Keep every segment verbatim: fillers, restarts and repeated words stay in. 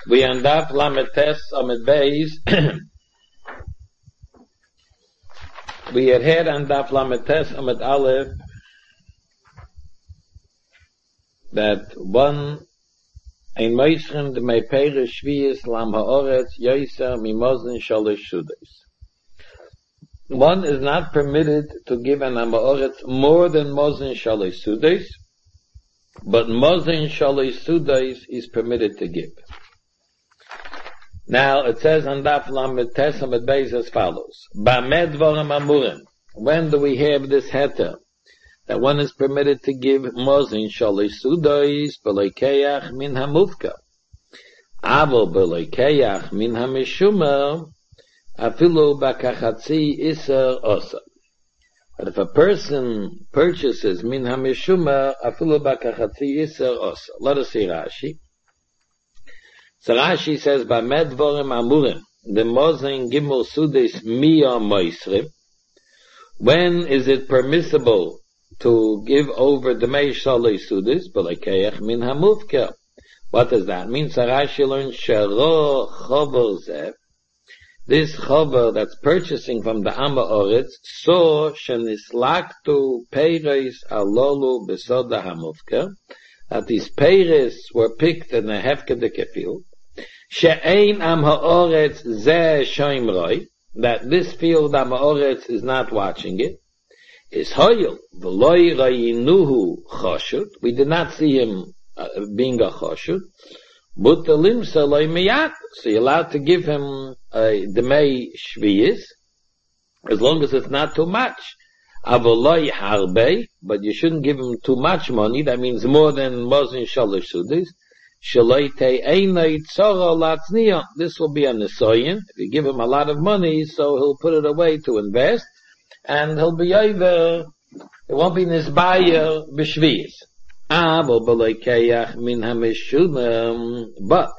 We end up Lametes Amid Beis. We had had on Daf Lametes Amid Aleph that one ein Meischen de mei Pere Shvius Lam Haaretz Yoiser Mimozen Shalish Sudes. One is not permitted to give an Haaretz more than Mozen Shalish Sudes, but Mozen Shalish Sudes is permitted to give. Now it says on Daf Lametes Amid Beis as follows: Ba'med Dvarim Amurim. When do we have this heter that one is permitted to give Mozen Shalish Sudos b'leikeach min hamufka, avol b'leikeach min hamishuma afilu b'kachatzi iser osa. But if a person purchases min hamishuma afilu b'kachatzi iser osa, let us see Rashi. So Rashi says, Ba'med Dvarim Amurim, the Mozen Gimel Sudes Miya Moisrim. When is it permissible to give over the Mei Shalish Sudes, b'leikeach min hamufka? What does that mean? So Rashi learns, Shero Chover Zeh. This Chover that's purchasing from the Amma Oretz, so shenislaktu peiros alolu besoda hamufka, that these peiros were picked in a hefkedike field. She'ein am ha'oretz zeh shoimroi, that this field am ha'oretz is not watching it, is hoyel, v'loi rayinuhu choshut, we did not see him uh, being a choshut, but the limsa loy miyat, so you're allowed to give him a demei shviyis, as long as it's not too much. Avoloi harbe, but you shouldn't give him too much money, that means more than Mozen Shalish Sudes. This will be a nesoyin. If you give him a lot of money, so he'll put it away to invest, and he'll be over, it won't be nisbayer b'shviyis. But,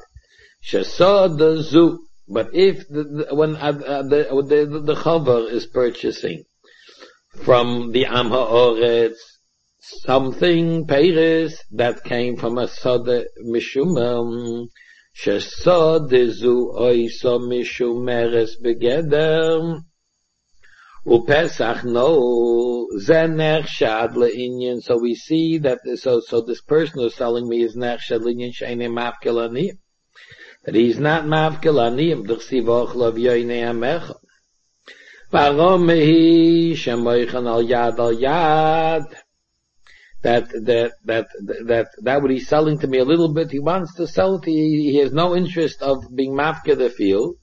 but if the, the, when uh, the, the, the chaver is purchasing from the Am Ha'oretz something peiros that came from a sode mishumem, shesodezu oiso mishumeres begeder upesach no ze nechshad leinyan. So we see that so so this person who's selling me is nechshad leinyan she'enei mafkel aniyim, that he's not mafkel aniyim d'chsiv lav yoynei amecha varom mehi shemoichan al yad al yad. That, that, that, that, that what he's selling to me a little bit, he wants to sell it, he, he has no interest of being mafke the field,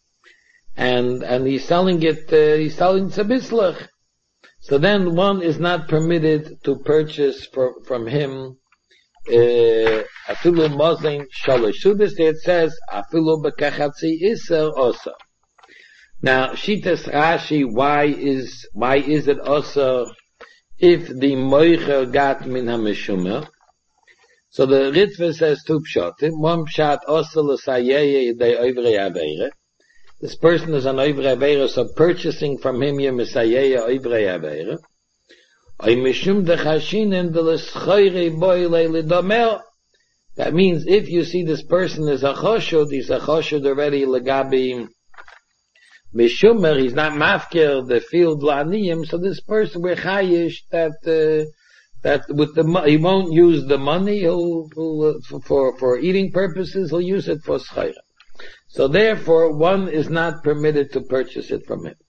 and, and he's selling it, uh, he's selling to bislach. So then one is not permitted to purchase for, from him, afilu mozen shalish sudes, it says, afilu b'kachatzi iser osa. Now, Shitas Rashi, why is, why is it osa? If the moicher got min hamishumah, so the Ritva says two pshatim. One pshat osel l'sayeye de oivrei aveire. This person is an oivrei aveire, so purchasing from him ye misayeye oivrei aveire. Oy mishum de chashinen de l'schoire boi le'lidomer. That means if you see this person is a choshud, he's a choshud already legabi Mishumer, he's not mafker the field la'aniyim, so this person we're chayish that uh, that with the he won't use the money he'll, he'll, for for eating purposes, he'll use it for schayra. So therefore, one is not permitted to purchase it from him.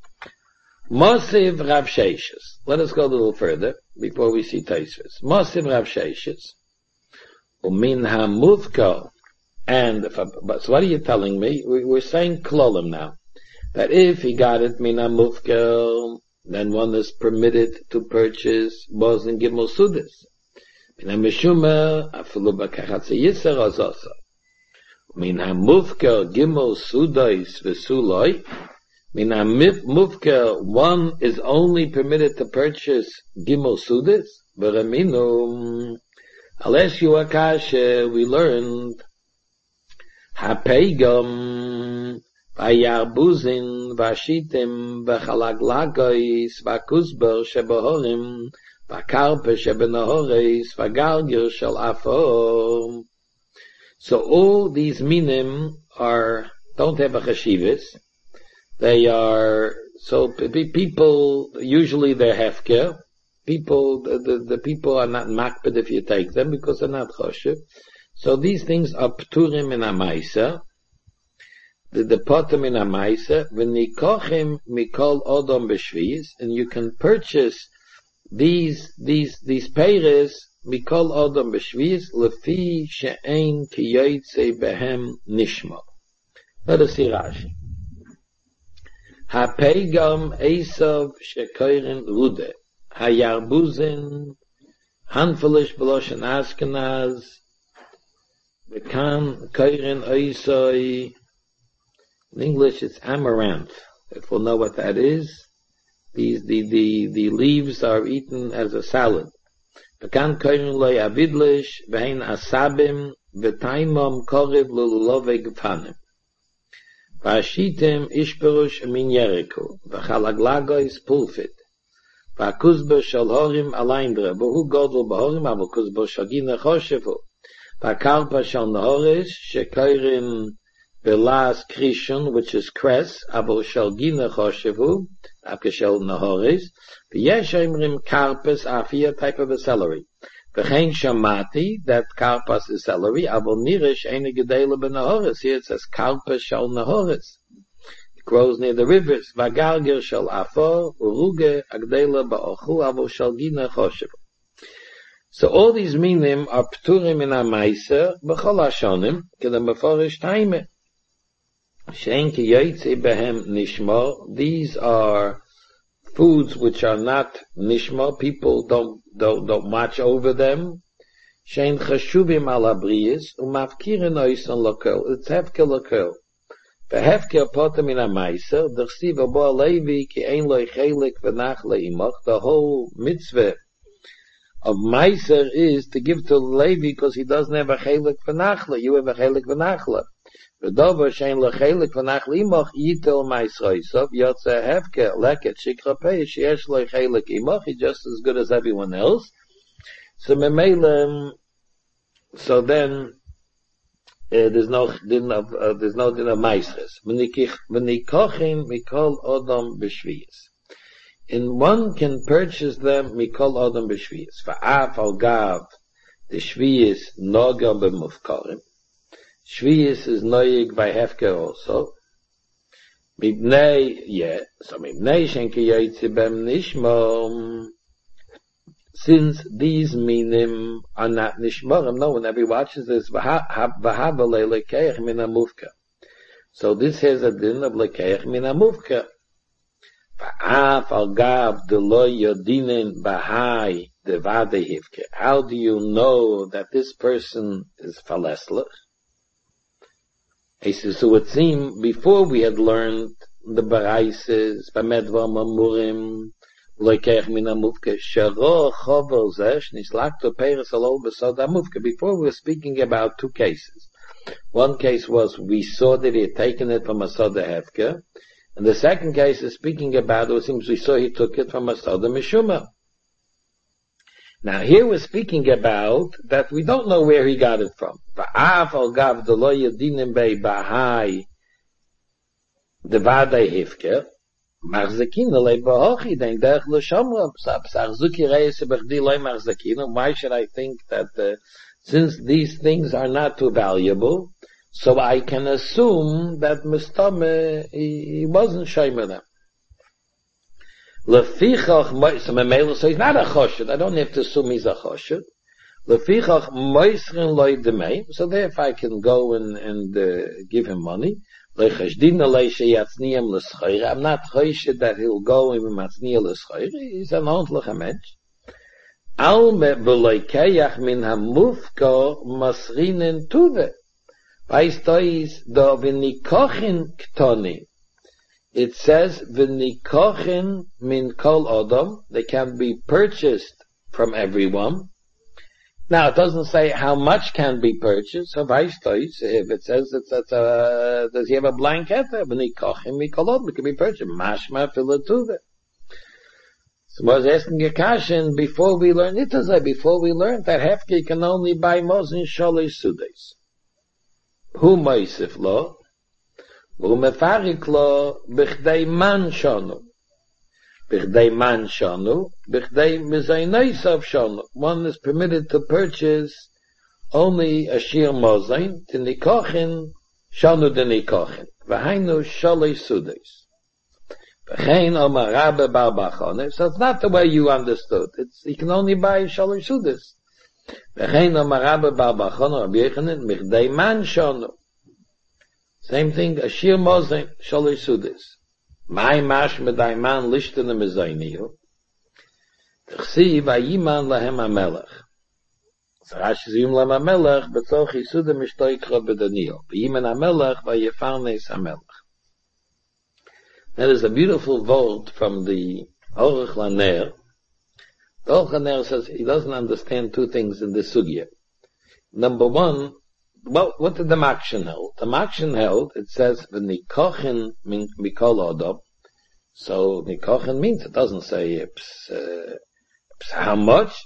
Mosiv Rav Sheishis. Let us go a little further before we see Taisvis. Mosiv Rav Sheishis. Umin hamufka. And if I, but so what are you telling me? We, we're saying klolim now. That if he got it mina mufkel, then one is permitted to purchase Mozen Gimel Sudes. Mina mishumer afilu b'kachatzi yiser azasa. Mina mufkel Gimel Sudes v'suloi. Mina mufkel, one is only permitted to purchase Gimel Sudes. V'raminu, unless you akashe, we learned hapeigam. Vayarbuzin, vashitim, vachalaglagois, vakuzber shebohorim, vakarpe shebenahores, vagargir shel afor. So all these minim are, don't have a chashivas. They are, so people, usually they're hefker. People, the, the, the people are not makbid if you take them because they're not choshev. So these things are pturim in a maisa. The, the potem in a maisa, v'nikochim mikol odom b'shviz, and you can purchase these, these, these peiris mikol odom b'shviz, lefi she'ein ki yoytze behem nishma. Let us see Rashi. Ha-peigam esav shekoirin rude. Ha-yarbuzin, handfulish beloshen Ashkenaz, bekan koirin oisoi. In English it's amaranth. If we'll know what that is, these, the, the, the leaves are eaten as a salad. Bekan koirin loy avidlish, vein asabim, v'taimom koriv lululove gfanim. V'ashitim ishperush min Jericho, v'chalaglagois pulfit. V'akuzba shal horim alaindra, v'hu godel b'horim, aber kuzba shagina choshevu. V'akarpa shal nahoris, shekoirin belas krishon, which is cress, aber shal gina choshevu, after shal nahoris. V'yesh imrim karpas, afia type of a celery. V'chein shamati, that karpas is celery, aber nirish eine gedele benahoris. Here it says karpas shal nahoris. Grows near the rivers. Vagarger shall afor, uruge, agdela ba'ochu, avo shall gina choshev. So all these minim are pturim in amaisa, b'chol hashonim, kedem beforish taime. Shein ki yoytze behem nishma. These are foods which are not nishma. People don't, don't, don't watch over them. Shein chashuvim ala briyis, umavkirin oisan lokel. It's hefke lokel. The potem in a meiser, the chsiva bo levi ki ein loy chelik v'nachle imach. The whole mitzvah of meiser is to give to Levi because he doesn't have a chelik v'nachle. You have a chelik v'nachle. V'dover shein lo chelik v'nachle imach yitel meisroisov yotze hefke leket shikra peish yesh loy chelik imach. He's just as good as everyone else. So memele, so then Uh, there's no din of uh, there's no din of meisres. V'nikochin mikol odom b'shviyas. And one can purchase them mikol odom b'shviyas. Va'af al gav the shviyas noga b'mufkarim. Shviyas is noyig by hefker also. Mibnei yeah. So mibnei shenki yoytze bem nishmom. Since these minim are not nishmarim, no one ever watches this. So this has a din of lekeich min hamufka. Va'af al gav deloy yodinin bahai devade hivke. How do you know that this person is falesler? He says, so it seemed before we had learned the baraises, b'medvar mamurim, Lekeich min hamufke shero chover zesh nislakto peiris alol besod hamufke. Before we were speaking about two cases. One case was we saw that he had taken it from a soda hefker, and the second case is speaking about it seems we saw he took it from a soda mishuma. Now here we're speaking about that we don't know where he got it from. Va'af al gav de lo yedinim bei bahai devadei hefker. Marzakina le bahochi denk derch le shamra sarzuki reise bechdi le marzakina. Why should I think that uh, since these things are not too valuable, so I can assume that Mistame he, he wasn't shamer them. Lefichach so memelo so he's not a choshed. I don't have to assume he's a choshed. Lefichach moisrin loy demei. So therefore I can go and and uh, give him money. I'm not choished that he'll go in Matzniya l'schoir. He's an ordentliche Mensch. Alme b'loikeach min hamufko masrinen tuve. Weißt du, is da v'nikochin ktoni. It says v'nikochin min kol odom. They can be purchased from everyone. Now, it doesn't say how much can be purchased. So, weißt du, if it says it's, it's a, does he have a blank heter? V'nikochim mikolod, it can be purchased. Mashma filatuve. So, I was asking a question before we learned, it was like before we learned that hefke can only buy mozin sholish sudes. hu moisef lo, hu mefarik lo, bichdei man shonu. Bichdei man shonu, bichdei mizaynoisav shonu. One is permitted to purchase only a shir mozain, to nikochin, shonu de nikochin. V'hainu sholei sudes. V'chein omar rabbe bar bachone. So it's not the way you understood. It's, you can only buy sholei sudes. V'chein omar rabbe bar bachone, Rabbi Yechanan, bichdei man shonu. Same thing, a shir mozain, sholei sudes. My mash medai man lishten mezayniyu. Tchsi vayiman lahem amelech. So Rashi ziyum lahem amelech betoch yisude mishtoikra bedaniyo. Vayiman amelech vayefarnes amelech. That is a beautiful vote from the Orach Laner. The Orach Laner says he doesn't understand two things in this sugya. Number one, well, what did the Makshan held? The Makshan held, it says, v'nikochin mikol odom. So, nikochin means, it doesn't say, it's, uh, it's how much?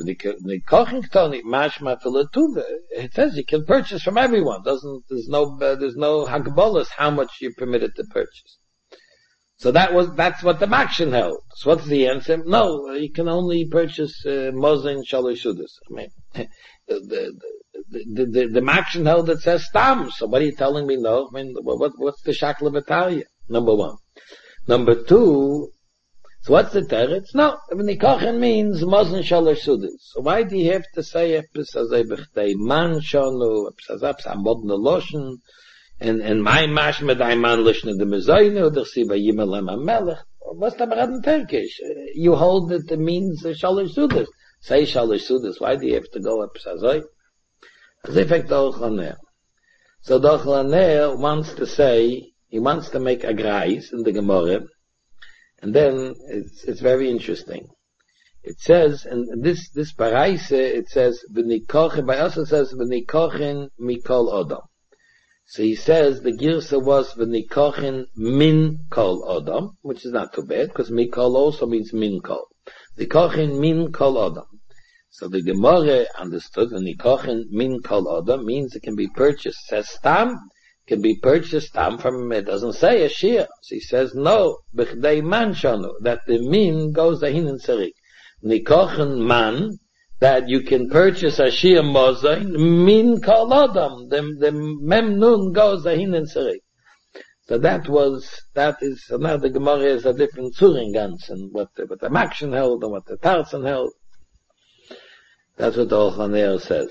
Nikochin ktoni, mashma filetuve. It says you can purchase from everyone. Doesn't, there's no, uh, there's no hagbolas how much you're permitted to purchase. So that was, that's what the Makshan held. So what's the answer? No, you can only purchase, uh, mozain shalosh sudas. I mean, the, the, The, the, the Makshan held that says Stam. So what are you telling me? No. I mean, what, what's the Shakla Vitalia? Number one. Number two, so what's the teretz? No. I mean, Nikochin means Mozen Shalosh Sudas. So why do you have to say Epsazay B'chtei Man Shonu, Epsazab Samodna Loshen, and, and my Mash Medai Man Lishna de Mezaynu, the Siva Yimelem HaMelech? What's the Barad in Turkish? You hold that it means Shalosh Sudas. Say Shalosh Sudas. Why do you have to go Epsazay? As if the Orach So the Orach wants to say, he wants to make a grais in the Gemara, and then it's, it's very interesting. It says, and this, this paraise, it says, v'nikochin, by us it says, v'nikochin mikol odom. So he says, the girsa was v'nikochin min kol odom, which is not too bad, because mikol also means min kol. Nikochin min kol odom. So the Gemara understood the Nikochin min kol odom means it can be purchased. It says stam, can be purchased stam from, it doesn't say a shir. So he says no, b'chdei man shonu, that the min goes dahin and sarik. Nikochin man, that you can purchase a shir mozain, min kol odom, the, the mem nun goes dahin and sarik. So that was, that is, so now the Gemara is a different Zuringans, and what the, what the Makshan held and what the Tarsan held. That's what the Orach Laner says.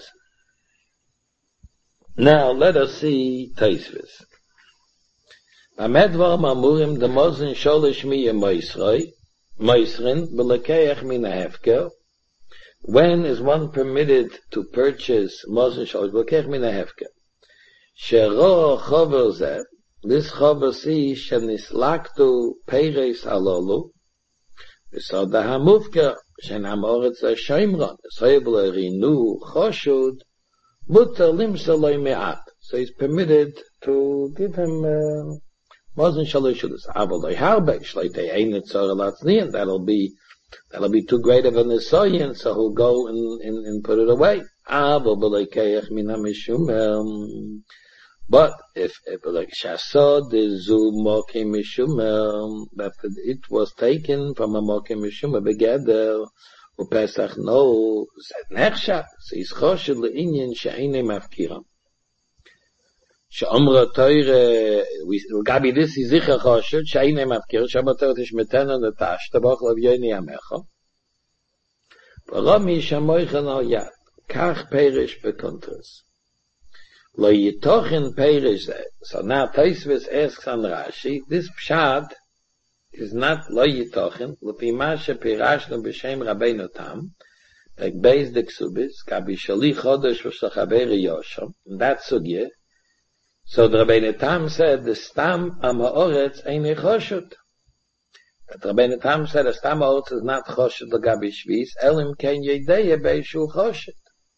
Now, let us see Taisvis. Amedvar mamurim de mozen sholish miya moisroi, moisrin, b'lekeach min ha'hefker. When is one permitted to purchase mozen sholish, b'lekeach min ha'hefker? Shero chover zeh, this chover si, shenislaktu peiris alolu, v'soda ha'mufker, Shenam Oretz Shoimron, Soyebel Rinu Choshud, Mutter Limsaloi Me'at. So he's permitted to give him Mozen Shalosh Shudas. Avaloi Harbe, Shleitei Einet Zorelatznian. That'll be that'll be too great of an Esoyan, so he'll go and, and, and put it away. Aval Belekeach Mina Mishumel. But if, if like Shasod is Moke Mishumel, that it was taken from a Moke Mishumel Begeder, who Pesach no Zed Nechshat, so he's Choshed Le'inyan She'ene Mafkiram. She'omra Teure, Gabi this is Zicha Choshed, She'ene Mafkiram, She'omra Teure Tish Metena Netash, Tabach Lav Yoni Amecha. Parami Shamoichan Al Yad, Kach Perish Bekontras. Lo yitochin perish. So now Taisvis asks on Rashi, this pshat is not lo yitochin, l'pi ma shepirashnu b'shem Rabbeinu Tam, like Beis de Ksubis, kabi shali chodesh v'shachaberi yosham, in that sugye. So the Rabbeinu Tam said, the stam am ha'oretz ein choshut. That Rabbeinu Tam said, the stam ha'oretz is not choshut l'gabi shvis, elim ken yedeye beishu choshut.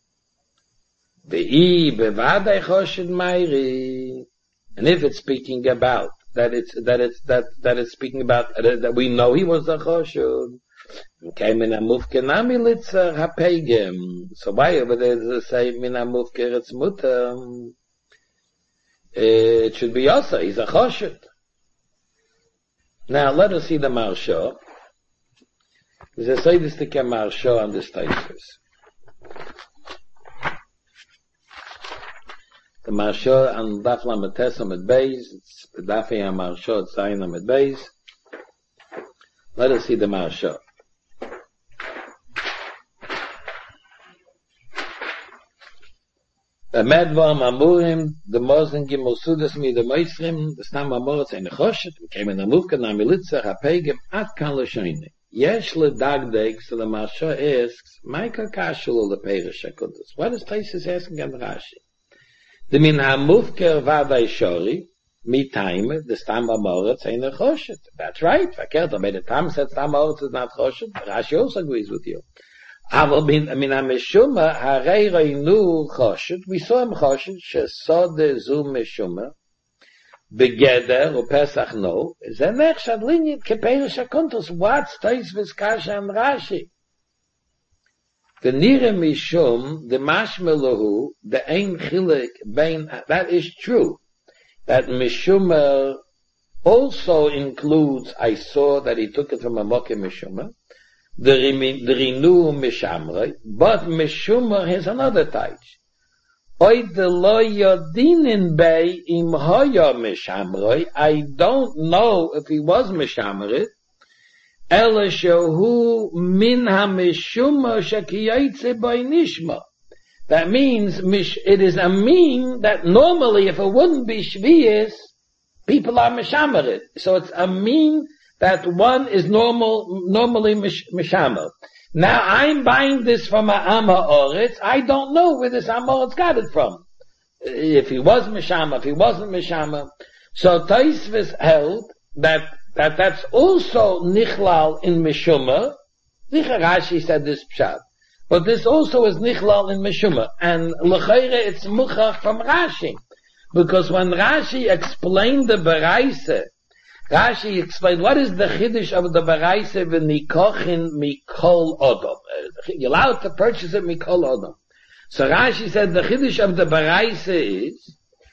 Ve'i bevadai choshud mayri. And if it's speaking about that, it's that it's that that it's speaking about uh, that we know he was a choshud. Came in a mufke nami litzer hapegem. So why over there does it say min a mufke it's mutter? it should be also, he's a choshet. Now, let us see the Maharsha. There's a Seidistik Maharsha on this Taisus. The Maharsha on Daf Lamed Tes Amud Beis, it's Daf Maharsha, it's Zayin Amud Beis. Let us see the Maharsha. The Medvar Mamurim, the Mosen Gimel Sudas mi the Meisrim, the Stam Mamoritz ein Choshet, came in the Mufka na Militza HaPegem at Kan L'Shoine. Yesh LeDagdeg, so the Maharsha asks, Maika Kashul LePerish HaKudos. What is Taisus asking on Rashi? The Min HaMufker Vadai Shori, mi time, the Stam Mamoritz ein Choshet. That's right. Verkehrt, but the Tam said Stam Mamoritz is not Choshet. Rashi also agrees with you. Aber min min a meshuma harei reinu choshet, we saw him choshet shesode zu meshuma begeder u pesach no ze nechshad linit keperish hakontos. What's tais v'skasha and Rashi? The nire mishum the mashmelahu the ein chilek bein. That is true. That meshuma also includes. I saw that he took it from a moke meshuma. The Rinu Mishamrei, but Mishumah has another touch. Oy de lo yodinin bei im hoya Mishamrei, I don't know if he was Mishamrei, ela shehu min ha-Mishumah shekiyaytze by Nishma. That means, it is a mean that normally if it wouldn't be Shviyas, people are Mishamrei. So it's a mean that one is normal, normally mishamer. Now I'm buying this from a Amma Oretz. I don't know where this Amma Oretz got it from. If he was mishamer, if he wasn't mishamer. So Taisvis held that, that that's also nichlal in mishuma. Zicha Rashi said this pshat. But this also is nichlal in mishuma. And l'chayre it's muchach from Rashi. Because when Rashi explained the Beraise, Rashi explained what is the chiddush of the baraise v'nikochin mikol odom. You're allowed to purchase it mikol odom. So Rashi said the chiddush of the baraise is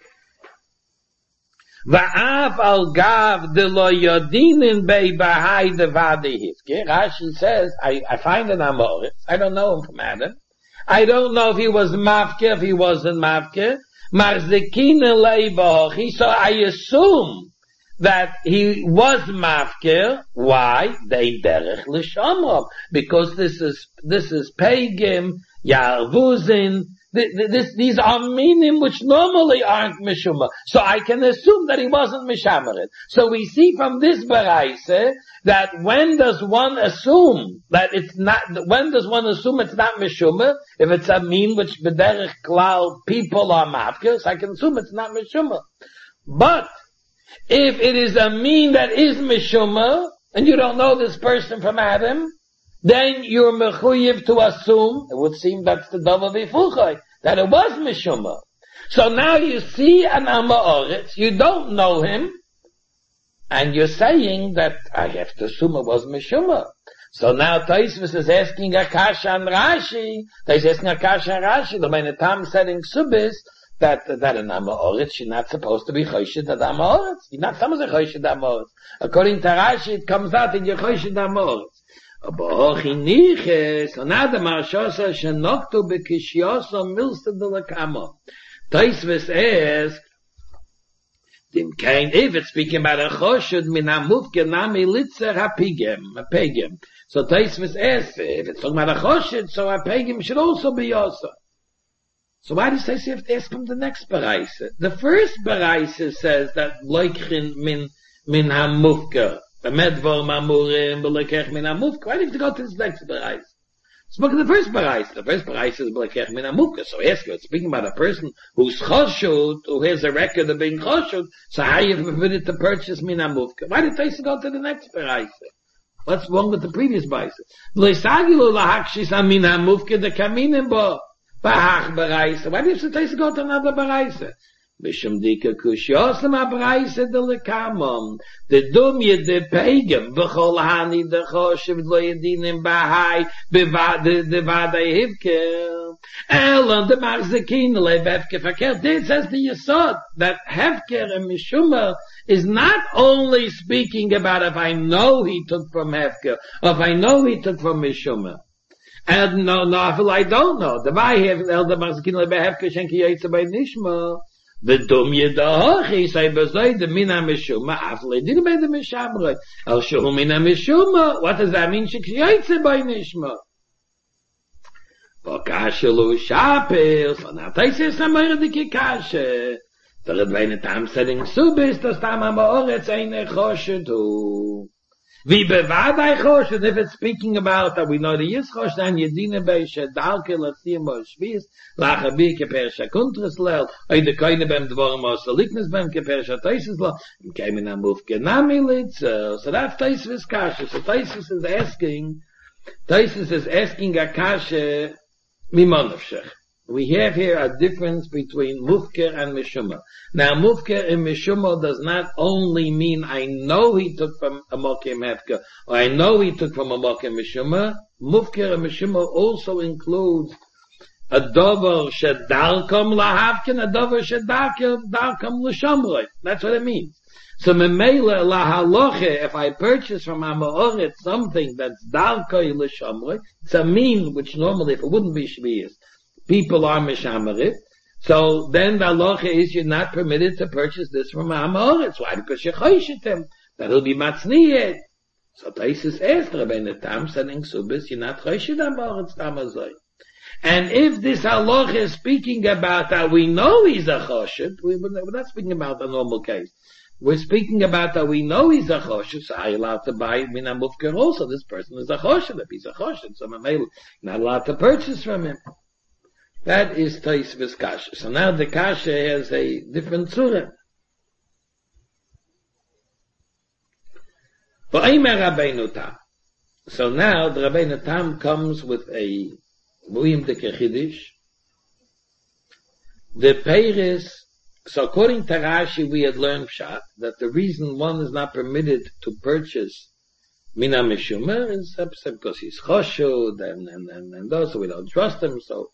va'af al gav de lo yodinin bei bahai devadi hifke. Rashi says, I, I find an amoritz. I don't know him from Adam. I don't know if he was mafke, if he wasn't mafke. Marzikina leibahochi. So I assume that he was mafkir. Why? They derech l'shamram. Because this is, this is pagim, yarvuzin, this, these are meaning which normally aren't mishuma. So I can assume that he wasn't mishamerit. So we see from this baraise that when does one assume that it's not, when does one assume it's not mishuma? If it's a mean which b'derech klal people are mafkir, so I can assume it's not mishuma. But if it is a mean that is mishuma, and you don't know this person from Adam, then you're mechuyev to assume, it would seem that's the davar v'fuchay, that it was mishuma. So now you see an Amma Oretz, you don't know him, and you're saying that I have to assume it was mishuma. So now Taisvis is asking Akasha and Rashi, he's asking Akasha and Rashi, the main Tam said in Subis, that that an Amma Oretz, you're not supposed to be choshid at Amma Oretz. You're not supposed to be choshid at Amma Oretz. According to Rashi, it comes out that you're choshid at Amma Oretz. Aber hochi niches, so now the Maharsha says, shenoktu bekishyoso milsta de lekamo. Taisvis asks, Dem kein, if it's speaking about a choshid, min ha-mufke nami litzer ha-pigem, ha-pegem. So Taisvis asks, if it's talking about a choshid, so ha-pegem should also be yosa. So why does he say you have to ask him the next baraise? The first baraise says that loikhin min min hamufka. The medvar mamurim b'loikech min hamufka. Why do you have to go to this next baraise? Spoke of the first baraise. The first baraise is b'loikech min hamufka. So ask you, it's speaking about a person who's choshud, who has a record of being choshud, so how you have permitted to purchase min hamufka? Why did he go to the next baraise? What's wrong with the previous baraise? V'loisagilu lahakshis amin hamufka de kaminim bo. Bahach Baraise. Why do you say to go to another Baraise? Mishum dika kushyosim ha-Baraise de lekamam. De dumye de pegem. B'chol hani de choshev lo yedinim bahai. De vadai hivkem. Ela de Marzekin leib Hefker verkehrt. This says the Yesod that Hefker and Mishuma is not only speaking about if I know he took from Hefker, or if I know he took from Mishuma. And no, no, I don't know. The by El de Marzekin leib Hefker shenki yaitze by Nishma. The dum yedachi say bezay the mina Mishuma afle did by the Mishamre. El shehu mina Mishuma. What does that mean? Shek yaitze by Nishma. Vakashelu shapel, so now they say some more the kashe. The Rebbeinu Tam setting subis, das Tam am Oretz eine choshedu. Wie bevadai choshed, if it's speaking about that we know the is choshed, and yedine beishe dalke, let's see him or shviz, lacha bi keper shakuntres lel, oi de koine bem dvorim or saliknes bem keper shataisis lel, im keimen amuf genami litzel. So that's Taisus kashe. So Taisus is asking, Taisus is asking a kashe, we have here a difference between Mufker and Mishuma. Now, Mufker and Mishuma does not only mean I know he took from a Mokim Hefker, or I know he took from a Mokim Mishuma. Mufker and Mishuma also includes a Dover Shedalkom Lahavkin, a Dover Shedalkom L'Shamroi. That's what it means. So memela lahaloche, if I purchase from Amoret something that's dalkoi l'shamrei, it's a mean which normally, if it wouldn't be shviyas, people are mishamerit. So then the halacha is you're not permitted to purchase this from Amoret. Why? Because you're choishetem. That'll be matzniyet. So Taisus asked Rebbeinu Tam, sending subis, you're not choishet Amoret tamazoi. And if this halacha is speaking about that we know he's a choshet, we, we're not speaking about the normal case. We're speaking about that we know he's a choshet, so are you allowed to buy mina mufker also? This person is a choshet. If he's a choshet, so you're not allowed to purchase from him. That is Taisvis Kasha. So now the Kasha has a different surah. So now the Rabbeinu Tam comes with a Muhim de Kechidish. The Peiris. So according to Rashi, we had learned Pshat, that the reason one is not permitted to purchase Mina Mishuma is because he's Choshud and, and, and, and those, so we don't trust him, so.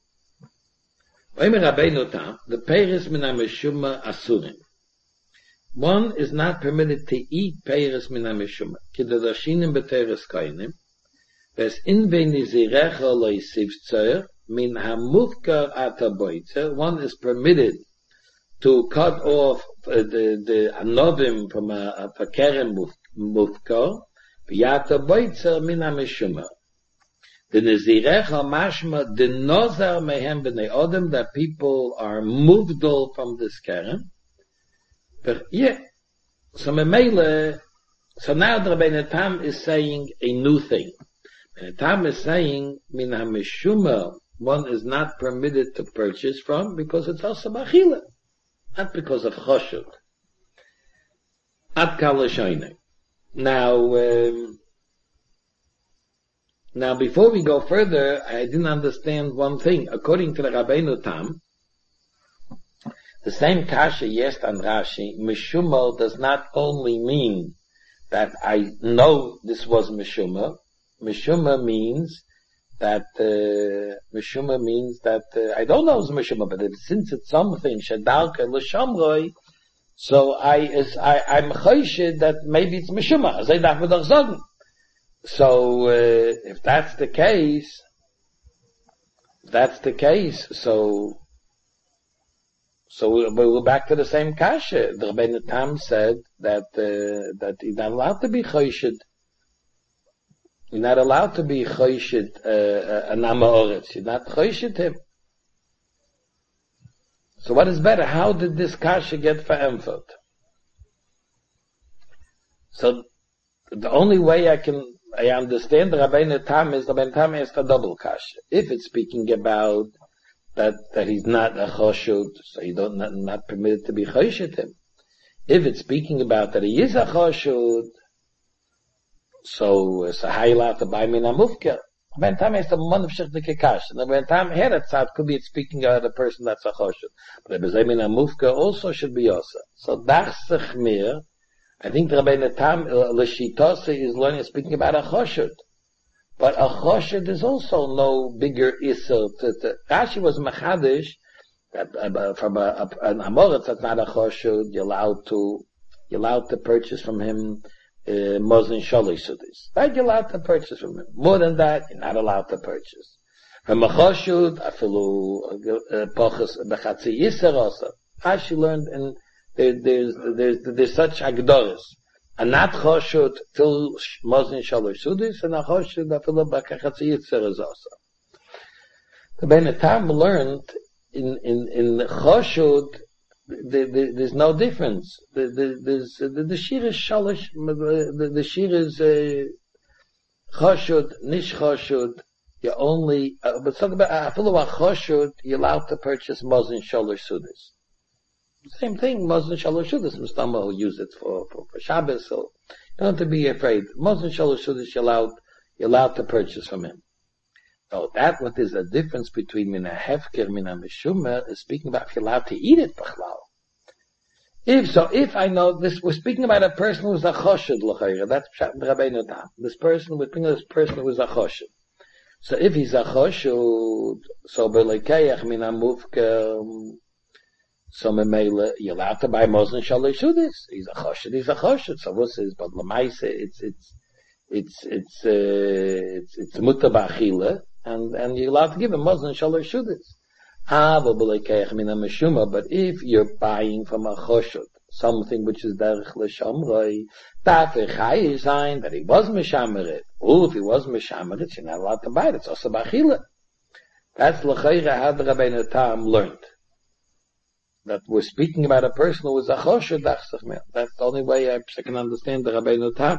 The Peiris Mina Mishuma Asurim. One is not permitted to eat Peiris Mina Mishuma. Kidadashinim B'teres Kainim. Ves in Venizirecha Loisiv Tzer, Min HaMufkar Ataboitzer. One is permitted to cut off uh, the the anovim from a, a kerem mufkar, v'yata boitzer min ha-mishuma. The nezirecha mashma the nozar mehem b'nei odem, that people are movdol from this kerem. But yeah, so memele, so now the Rebbeinu Tam is saying a new thing. Rebbeinu Tam is saying min ha-mishuma one is not permitted to purchase from because it's also machila. Not because of choshut. Ad kalashoine. Now, um, now before we go further, I didn't understand one thing. According to the Rabbeinu Tam, the same kasha yes and Rashi, Mishuma does not only mean that I know this was Mishuma. Mishuma means that uh, Mishuma means that uh, I don't know it's Mishuma, but it, since it's something Shadalka L'Shamroi, so I is I I'm choished that maybe it's Mishuma. As I darf mir doch sagen. So uh, if that's the case, if that's the case, so so we're, we're back to the same kasha. The Rebbeinu Tam said that uh, that he's not allowed to be choished. You're not allowed to be choishet uh, an Amoretz. You're not choishet him. So what is better? How did this kasha get verämpft? So the only way I can I understand the Rabbeinu Tam is the Rabbeinu Tam is a double kasha. If it's speaking about that that he's not a choshut, so you don't not, not permitted to be choishet him. If it's speaking about that he is a choshut, so it's a highlight to buy mina mufker. When time is the one of shichdike kash, and when time here at side could be it's speaking about the person that's a choshut, but if it's mina mufker also should be also. So dach sich mir, I think the Rebbeinu Tam l'shitose is learning speaking about a choshut. But a choshed is also no bigger issur. Rashi was machadish that uh, from a, a, an amoritz that's not a choshed, you're allowed to you're allowed to purchase from him uh, mozen shalish sudis. Right? You're allowed to purchase from him. More than that, you're not allowed to purchase. From a choshed, afilu pochus bechatzi issur also. Rashi learned, and there, there's there's there's such agdoros. And not choshed till mozen shalish sudis, and a choshed afilu bechatzi issur is also. The Ben Tam learned in in in choshed the, the, there's no difference. The the there's the, the shir is shalish. The, the shir is choshed, nish choshed. You only, uh, but talk about afilu a choshed. You're allowed to purchase mozen shalish sudis. Same thing, mozen shalish sudis. Mustama will use it for for, for Shabbos, so you don't have to be afraid. Mozen shalish sudis you're allowed you're allowed to purchase from him. So that what is the difference between mina hefker mina mishuma is speaking about if you're allowed to eat it b'chlal. If so, if I know this, we're speaking about a person who's a choshed l'chayra. That's pshat Rabbeinu Tam. This person, we're speaking of this person who is a choshed. So if he's a choshed, so b'lekeach mina mufker. So memela, you're allowed to buy mozen shalish sudis. He's a choshed. He's a choshed. So what is? But lemaise, it's it's it's it's uh, it's it's muta b'achila, and and you're allowed to give him mozen shalish sudis. Ah, but b'lekeach mina meshuma. But if you're buying from a choshed something which is derech l'shamroi, that v'chay is sign that he was mishameret. Oh, if he was mishameret, you're not allowed to buy it. It's also b'achila. That's l'chayra how the Rabbeinu Tam learned. That we're speaking about a person who is a choshed dachsach mel. That's the only way I can understand the Rabbeinu Tam.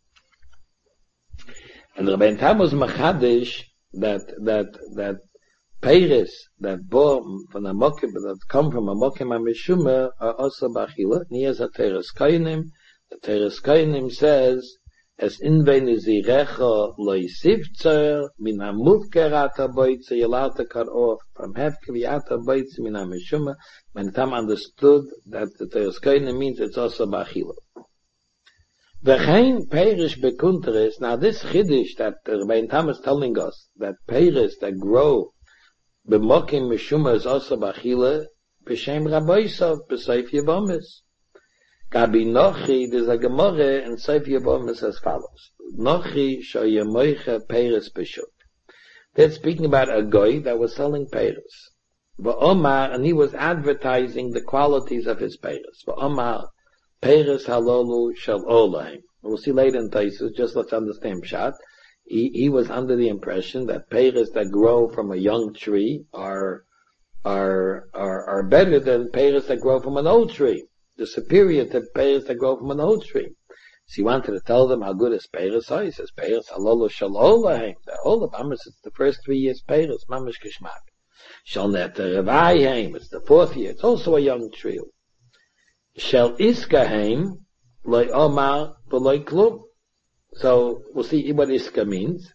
And the Rabbeinu Tam was machadish that that that peiris that born from a mokim that come from a mokim amishuma are also bachila. Nias a teres kainim. The teres kainim says as in veinizirecha loisivtzer min hamufkerata boitze. You're allowed to cut off from hefkeriata boitze min hamishuma. When Tam understood that the teres kainim means it's also bachila. V'chein peirish bekunteres. Now this chiddush that the Rebbeinu Tam is telling us that peiris that grow b'mokim mishuma is also bachila b'shem Rabbeisov b'seif Yevomis. Gabi Nochi, there's a Gemara in Seif Yevomis as follows: Nochi shoyemoicha peiris b'shuk. They're speaking about a guy that was selling peiris. V'omar, and he was advertising the qualities of his peiris. V'omar peiris halolu shel olaim. We'll see later in Taisus. Just let's understand Pshat. He, he was under the impression that peiris that grow from a young tree are are are, are better than peiris that grow from an old tree. The superior to peiris that grow from an old tree. So he wanted to tell them how good his peiris are. He says peiris halolu shel olaim. The whole of Amos, it's the first three years peiris mamish kishmak. Shel neter revayim. It's the fourth year. It's also a young tree. Shel iskaheim loy omar v'loy klum. So we'll see what iska means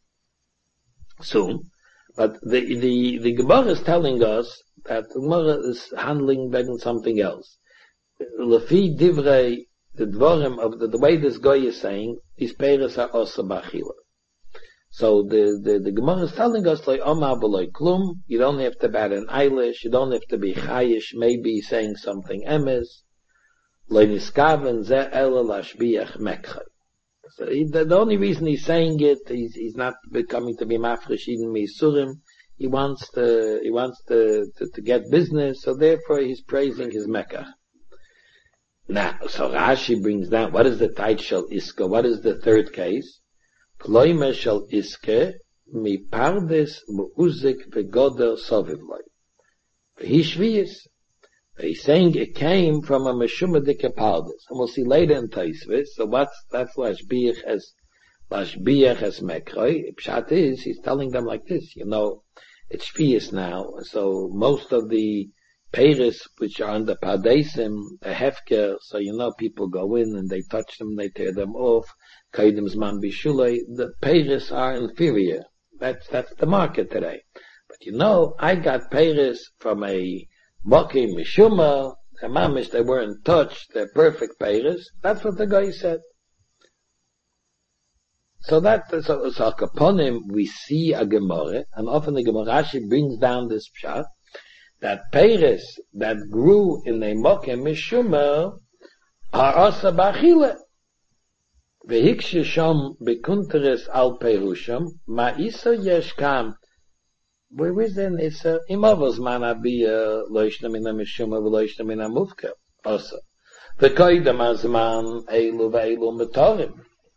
soon. But the the the Gemara is telling us that the Gemara is handling begging something else. Lefi divrei, the dvorim of the, the way this guy is saying, these peiros are also bachila. So the the the Gemara is telling us like omar b'loy klum. You don't have to bat an eyelash. You don't have to be chayish. Maybe saying something emes. Lo niskaven ze ela lashbiach mekchay. So he, the, the only reason he's saying it, he's, he's not becoming to be mafresh in misurim. He wants to, he wants to, to, to get business, so therefore he's praising his Mecca. Now, so Rashi brings down, what is the tait shel iska? What is the third case? Kloime shel iske, mi pardes mu'uzik vegoder sovivloi. He shviyis. He's saying it came from a meshumadike pardes. And we'll see later in Taisvis. So what's, that's lashbiach as, lashbiach as mekroi. Pshat is, he's telling them like this, you know, it's shviyis now. So most of the peiros which are on the pardesim, the hefker, so you know people go in and they touch them, they tear them off. Kaidim zman bishulei. The peiros are inferior. That's, that's the market today. But you know, I got peiros from a Mokim Mishuma, the mamish, they weren't touched, they're perfect peiros. That's what the guy said. So that, so, so upon him, we see a Gemara, and often the Gemara Rashi brings down this pshat, that Peres that grew in the Mokem Mishumah are also Bachile. Vehikshe Shom Bekunteres Al Perusham, Ma Isa Yesh Kam. Where is then it's a Imovos Mana be a Loishna Mina Mishumah, Loishna Mina Mufka, also. The Koidam Azman, Eilu Veilu Metorim.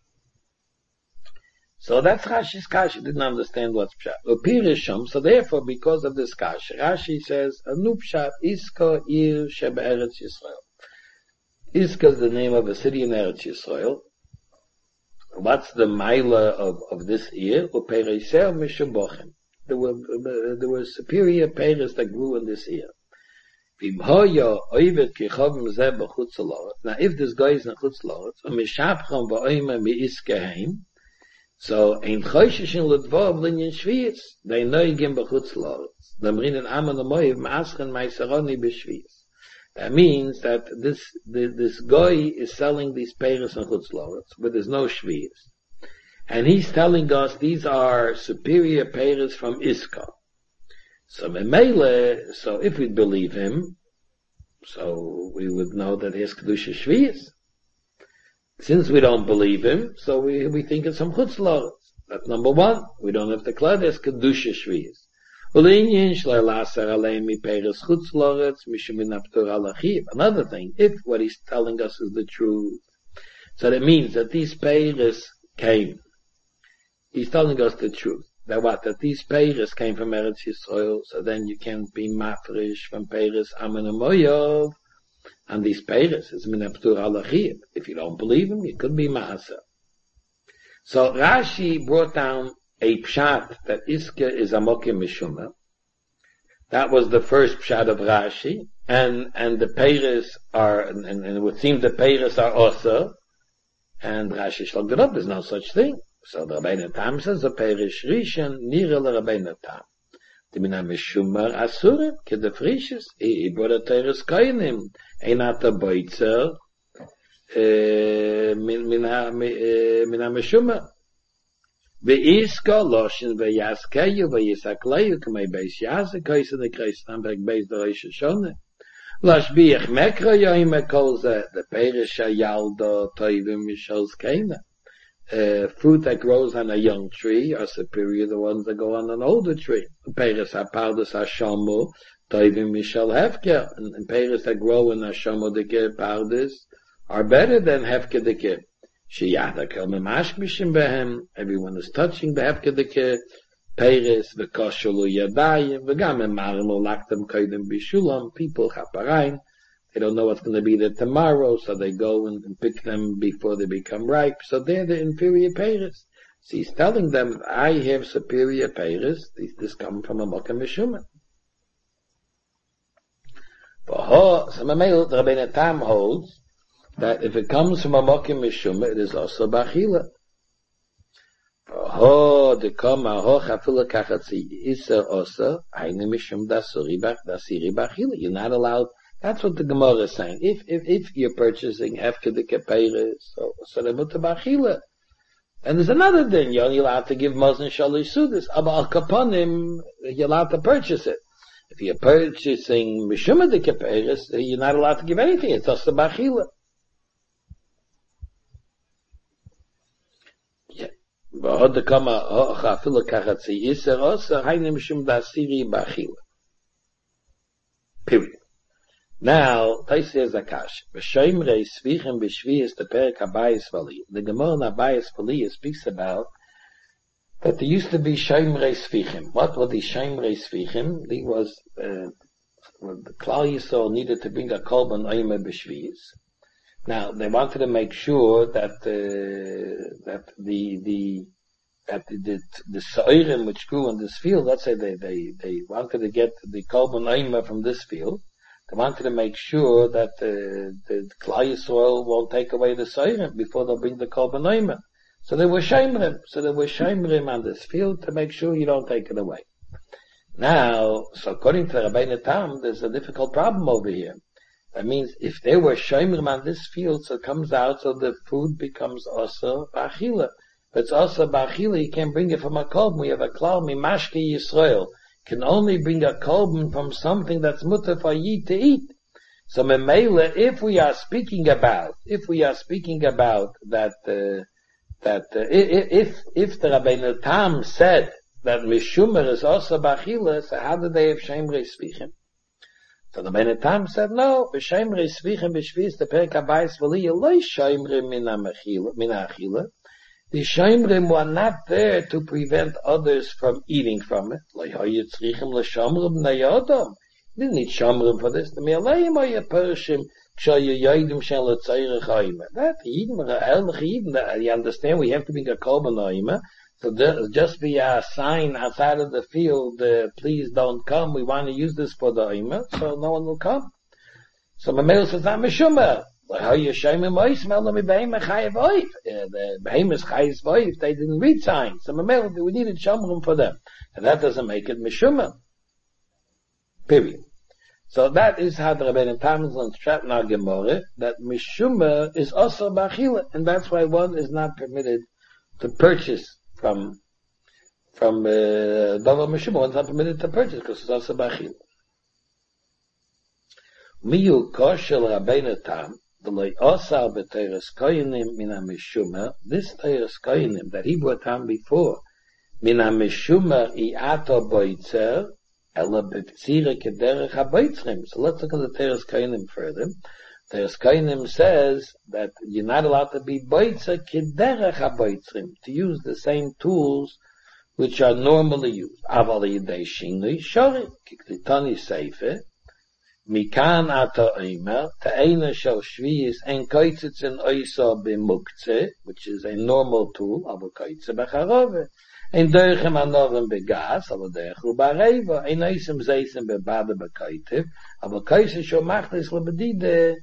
So that's Rashi's Kasha. Didn't understand what's Pshat. Upirisham. So therefore, because of this Kasha, Rashi says, Anu Pshat Iska Ir Sheb Eretz Yisrael. Iska is the name of a city in Eretz Yisrael. What's the Maila of, of this Ir? Uperiser Mishabochem. There were, there were superior Peres that grew in this Ir. Now, if this guy is in Chutz La'aretz, Umishapcham V'oima Mi'iskeheim, so in Chosheshin Ludvov Linyan Shvius, they know again b'chutz la'aretz. They bring an Aman Amoyev Ma'aschen Ma'isaroni b'Shvius. That means that this the, this guy is selling these peiros in chutz la'aretz, but there's no Shvius, and he's telling us these are superior peiros from Iska. So Memele, so if we believe him, so we would know that he has kedusha Shvius. Since we don't believe him, so we, we think it's some chutz la'aretz. That's number one. We don't have to declare there's kedusha shviyas. Another thing, if what he's telling us is the truth, so that means that these peiros came. He's telling us the truth. That what? That these peiros came from Eretz Yisrael, so then you can't be mafresh from peiros Aman Amoyov. And these peiros is min aptur halachiyim. If you don't believe him, you could be ma'asa. So Rashi brought down a pshat that Iska is amokim mishuma. That was the first pshat of Rashi, and and the peiros are, and, and it would seem the peiros are also, and Rashi slugged it up. There's no such thing. So the Rabbeinu Tam says the peiros rishon nira le Rabbeinu Tam. The mina mishumar asurim ke the frishis. He brought a teres koinim. Einata boitzer mina mina mishumar. Ve'iska loshin ve'yaskeyu ve'yisakleyu k'mei beis yasek kois in the kreis Hamburg beis the Rosh Hashanah. Lashbiach mekra yoim ekol zeh the peiros shayaldo toivim mishos keina. Uh, fruit that grows on a young tree are superior to the ones that go on an older tree. Peiros hapardos hashamu toivim mishal hefker, and peiros that grow in hashamu dekir pardos are better than hefker dekir. Sheyada kel memashmishim behem. Everyone is touching the hefker dekir peiros v'koshelu yadayim v'gam emarnu laktem koydem bishulam. People chaparayim. They don't know what's going to be there tomorrow, so they go and, and pick them before they become ripe. So they're the inferior peiros. So he's telling them, I have superior peiros. These, this come from a Mokem Mishumah. So Rabbeinu Tam holds that if it comes from a Mokem Mishumah, it is also Bachila. Ho de kama ho chafila kachatzi isa also eine mishum dasuri bach dasiri bachila. You're not allowed. That's what the Gemara is saying. If if if you're purchasing after the kepeiros, so so the mutar bachila. And there's another thing. You're only allowed to give mazon shalish sudas. But al kaponim, you're allowed to purchase it. If you're purchasing mishum the kepeiros, you're not allowed to give anything. It's just the bachila. Period. Now, Taisi is Akash. V'shoimrei svichem b'shviyas the perik habayis vali. The Gemara in Habayis vali speaks about that there used to be shoimrei svichem. What were the shoimrei svichem? It was uh, the Klal Yisrael needed to bring a korban oime b'shviyas. Now they wanted to make sure that uh, that the the that the the, the soirim which grew in this field. Let's say they they they wanted to get the korban oime from this field. They wanted to make sure that uh, the Klal Yisrael won't take away the soirim before they bring the korban oime. So they were shemrim. So they were shemrim on this field to make sure you don't take it away. Now, so according to Rabbeinu Tam, there's a difficult problem over here. That means if they were shemrim on this field, so it comes out, so the food becomes also bachila. but it's also ba'achila, you can't bring it from a kolben. We have a klal mimashke Yisrael. Can only bring a kolben from something that's mutter for ye to eat. So memela, if we are speaking about, if we are speaking about that, uh, that uh, if if the Rabbeinu Tam said that mishumer is also b'achila, so how did they have shemrei svichim? So the Rabbeinu Tam said no. B'shemrei svichim b'shvis the perek habayis v'li loy shemrei min ha'achila min ha'achila. The shemrim were not there to prevent others from eating from it. Like how you tzrichim l'shamrim nayodom. You didn't need shamrim for this. The me'alayim are your pershim kshayu yoidim shel l'tzayre chayim. That yidin were ehrlich yidin. You understand? We have to be a kolben oima. So there just be a sign outside of the field. Uh, please don't come. We want to use this for the oima, so no one will come. So Mamel says not mishumer. How you show me my smell me behemoth chayav oif. The behemoth chayav oif, they didn't read signs. So we needed shamrim for them. And that doesn't make it mishumah. Period. So that is how the Rabbeinu Tam is on Stratna Gemara, that mishumah is also b'achila, and that's why one is not permitted to purchase from, from, uh, Davar mishumah, one's not permitted to purchase because it's also b'achila. Miyu koshel Rabbeinu Tam, this Teres Koyanim that he brought down before, Mina Mishumer Iato Boitzer, Ela Bepzira Kederech HaBoitzrim. So let's look at the Teres Koyanim further. Teres Koyanim says that you're not allowed to be Boitzer Kederech HaBoitzrim, to use the same tools which are normally used. Aval Yidei Shinui Shori, Kiklitani Seife, Mikan ata oimer, ta'ena shel shviyis en koitzitz en oisa b'muktzeh, which is a normal tool, avo koitzeh b'charove, en doichem anovim b'gas, avo doichu b'areva, en oisim zeisim b'bada b'koitev, avo koitzeh shel machlis lebedide,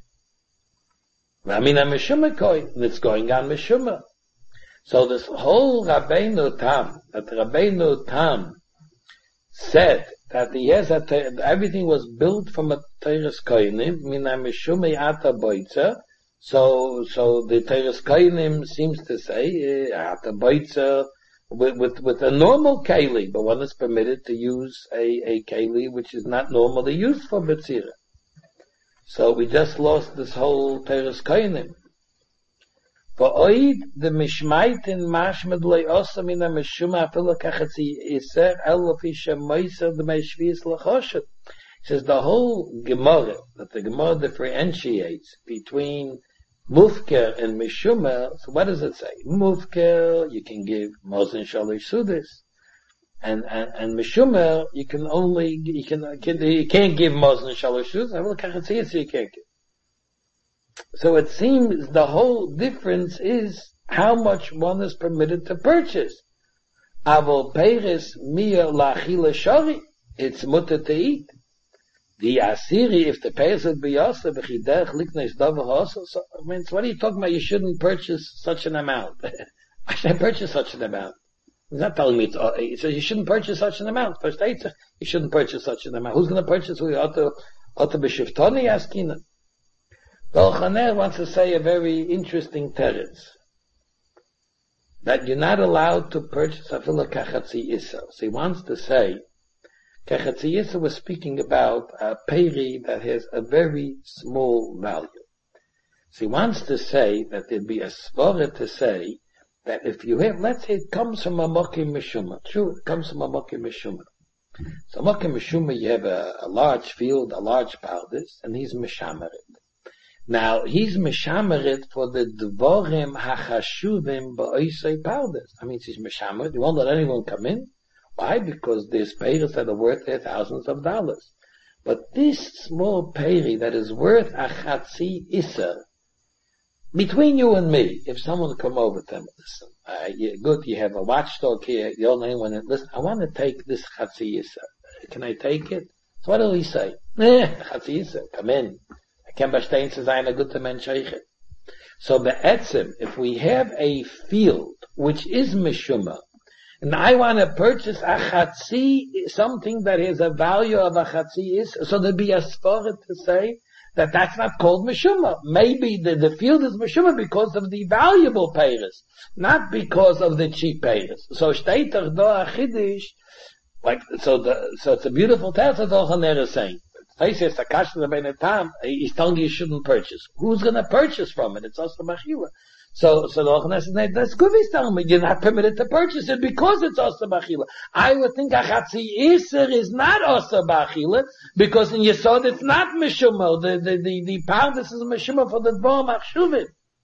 v'amina mishumah koi, and it's going on mishumah. So this whole Rabbeinu Tam, that Rabbeinu Tam said, that he has a, everything was built from a Teres Koyanim, mina mishumei ata boitza. So, so the Teres Koyanim seems to say, uh, ata boitza, with, with, with a normal keli, but one is permitted to use a, a keli which is not normally used for betzira. So we just lost this whole Teres Koyanim. For oid the mishmaitin mashmed loy osa mina mishuma afilu kachatzi iser el lefisha moiser the meishvius lachoshet. Says the whole Gemara, that the Gemara differentiates between mufker and mishuma. So what does it say? Mufker, you can give mozen shalish sudis. And, and, and mishuma, you can only, you can, you can't give mozen shalish sudis. Afilu kachatzi iser, you can't give. So it seems the whole difference is how much one is permitted to purchase. Avol peiris mia lachila shari, it's mutter to eat. The asiri, if the peiris would be also b'chiderech liknes davar also, so I mean, so what are you talking about? You shouldn't purchase such an amount. Why should I purchase such an amount? He's not telling me it's, uh, he says you shouldn't purchase such an amount. First eitzah, you shouldn't purchase such an amount. Who's going to purchase? Who? Oto, oto b'shiftoni askina. The Chaner wants to say a very interesting teretz, that you're not allowed to purchase afilu kachatzi iser. So he wants to say, kachatzi iser was speaking about a peri that has a very small value. So he wants to say that there'd be a svara to say that if you have, let's say it comes from a mokim mishuma. True, it comes from a mokim mishuma. So mokim mishuma, you have a, a large field, a large pardes, and he's mishamerit. Now, he's mishamerit for the dvorim hachashuvim ba'oisei pardes. I mean, he's mishamerit. He won't let anyone come in. Why? Because there's peiris that are worth their thousands of dollars. But this small peri that is worth a chatzi iser, between you and me, if someone come over to them, listen, uh, you, good, you have a watchdog here, you don't know anyone, listen, I want to take this chatzi iser. Can I take it? So what do he say? Eh, chatzi iser, come in. So be'etzim, if we have a field which is mishuma, and I want to purchase a chatzi, something that has a value of a chatzi is, so there'd be a svara to say that that's not called Meshuma. Maybe the, the field is Meshuma because of the valuable payers, not because of the cheap payers. So steht doch da a Chiddush, like, so the, so it's a beautiful text that Olchaner is saying. Taisa Sakash Rabbeinu Tam, he's telling you you shouldn't purchase. Who's gonna purchase from it? It's also Machila. So, so the Olchaner says, that's good he's telling me, you're not permitted to purchase it because it's also Machila. I would think Achatzi Iser is not also Machila, because in Yesod it's not Meshumah. The, the, the, the pound, this is Meshumah for the Dvar Machshuvit.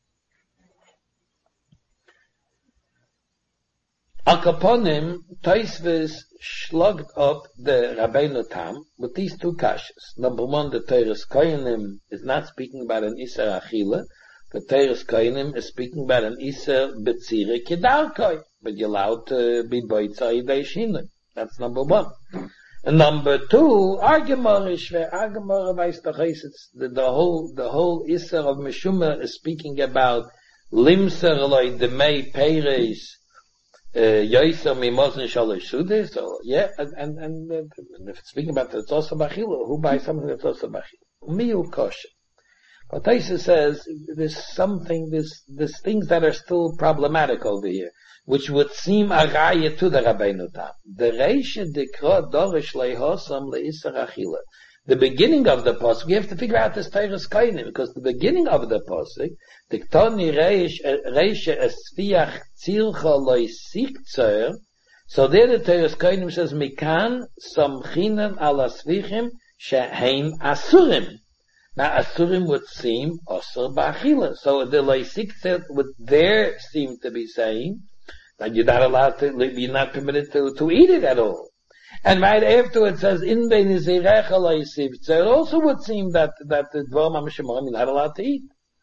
Al Kaponim, Taisvis slugged up the Rabbeinu Tam with these two kashas. Number one, the Teres Koyanim is not speaking about an Iser Achila. The Teres Koyanim is speaking about an Iser Betzire Kedarkoi. But you're allowed to be Boitza Yidei Shina. That's number one. And number two, Argemor is Shver. Argemor weiß doch it's the, the whole, the whole Iser of Meshumah is speaking about Limser Loi Demei Peres Yoiser Mimosen Shalosh Sude. So, yeah, and, and, and, and if it's speaking about the Tzosah Bachila, who buys something that's Tzosah Bachila? Miu Kosher. But Taisa says there's something, there's, there's things that are still problematic over here, which would seem a raya to the Rabbeinu Tam. The Reisha Dikra Dorish Leihosam Leisar Achila. The beginning of the pasuk, you have to figure out this Teres Koyanim, because the beginning of the pasuk, Diktoni Reisha Esfiach Tzilcha Loisikzer. So there the Teres Koyanim says, Mikan Samchinan Ala Svichim Sheheim Asurim. Now Asurim would seem Asur Ba'achila. So the Loisikzer would there seem to be saying that you're not allowed to, you're not permitted to, to eat it at all. And right after it says, in Benizirecha Loisivtzer, it also would seem that, that the Dvar Mamashemah, you're not allowed to eat.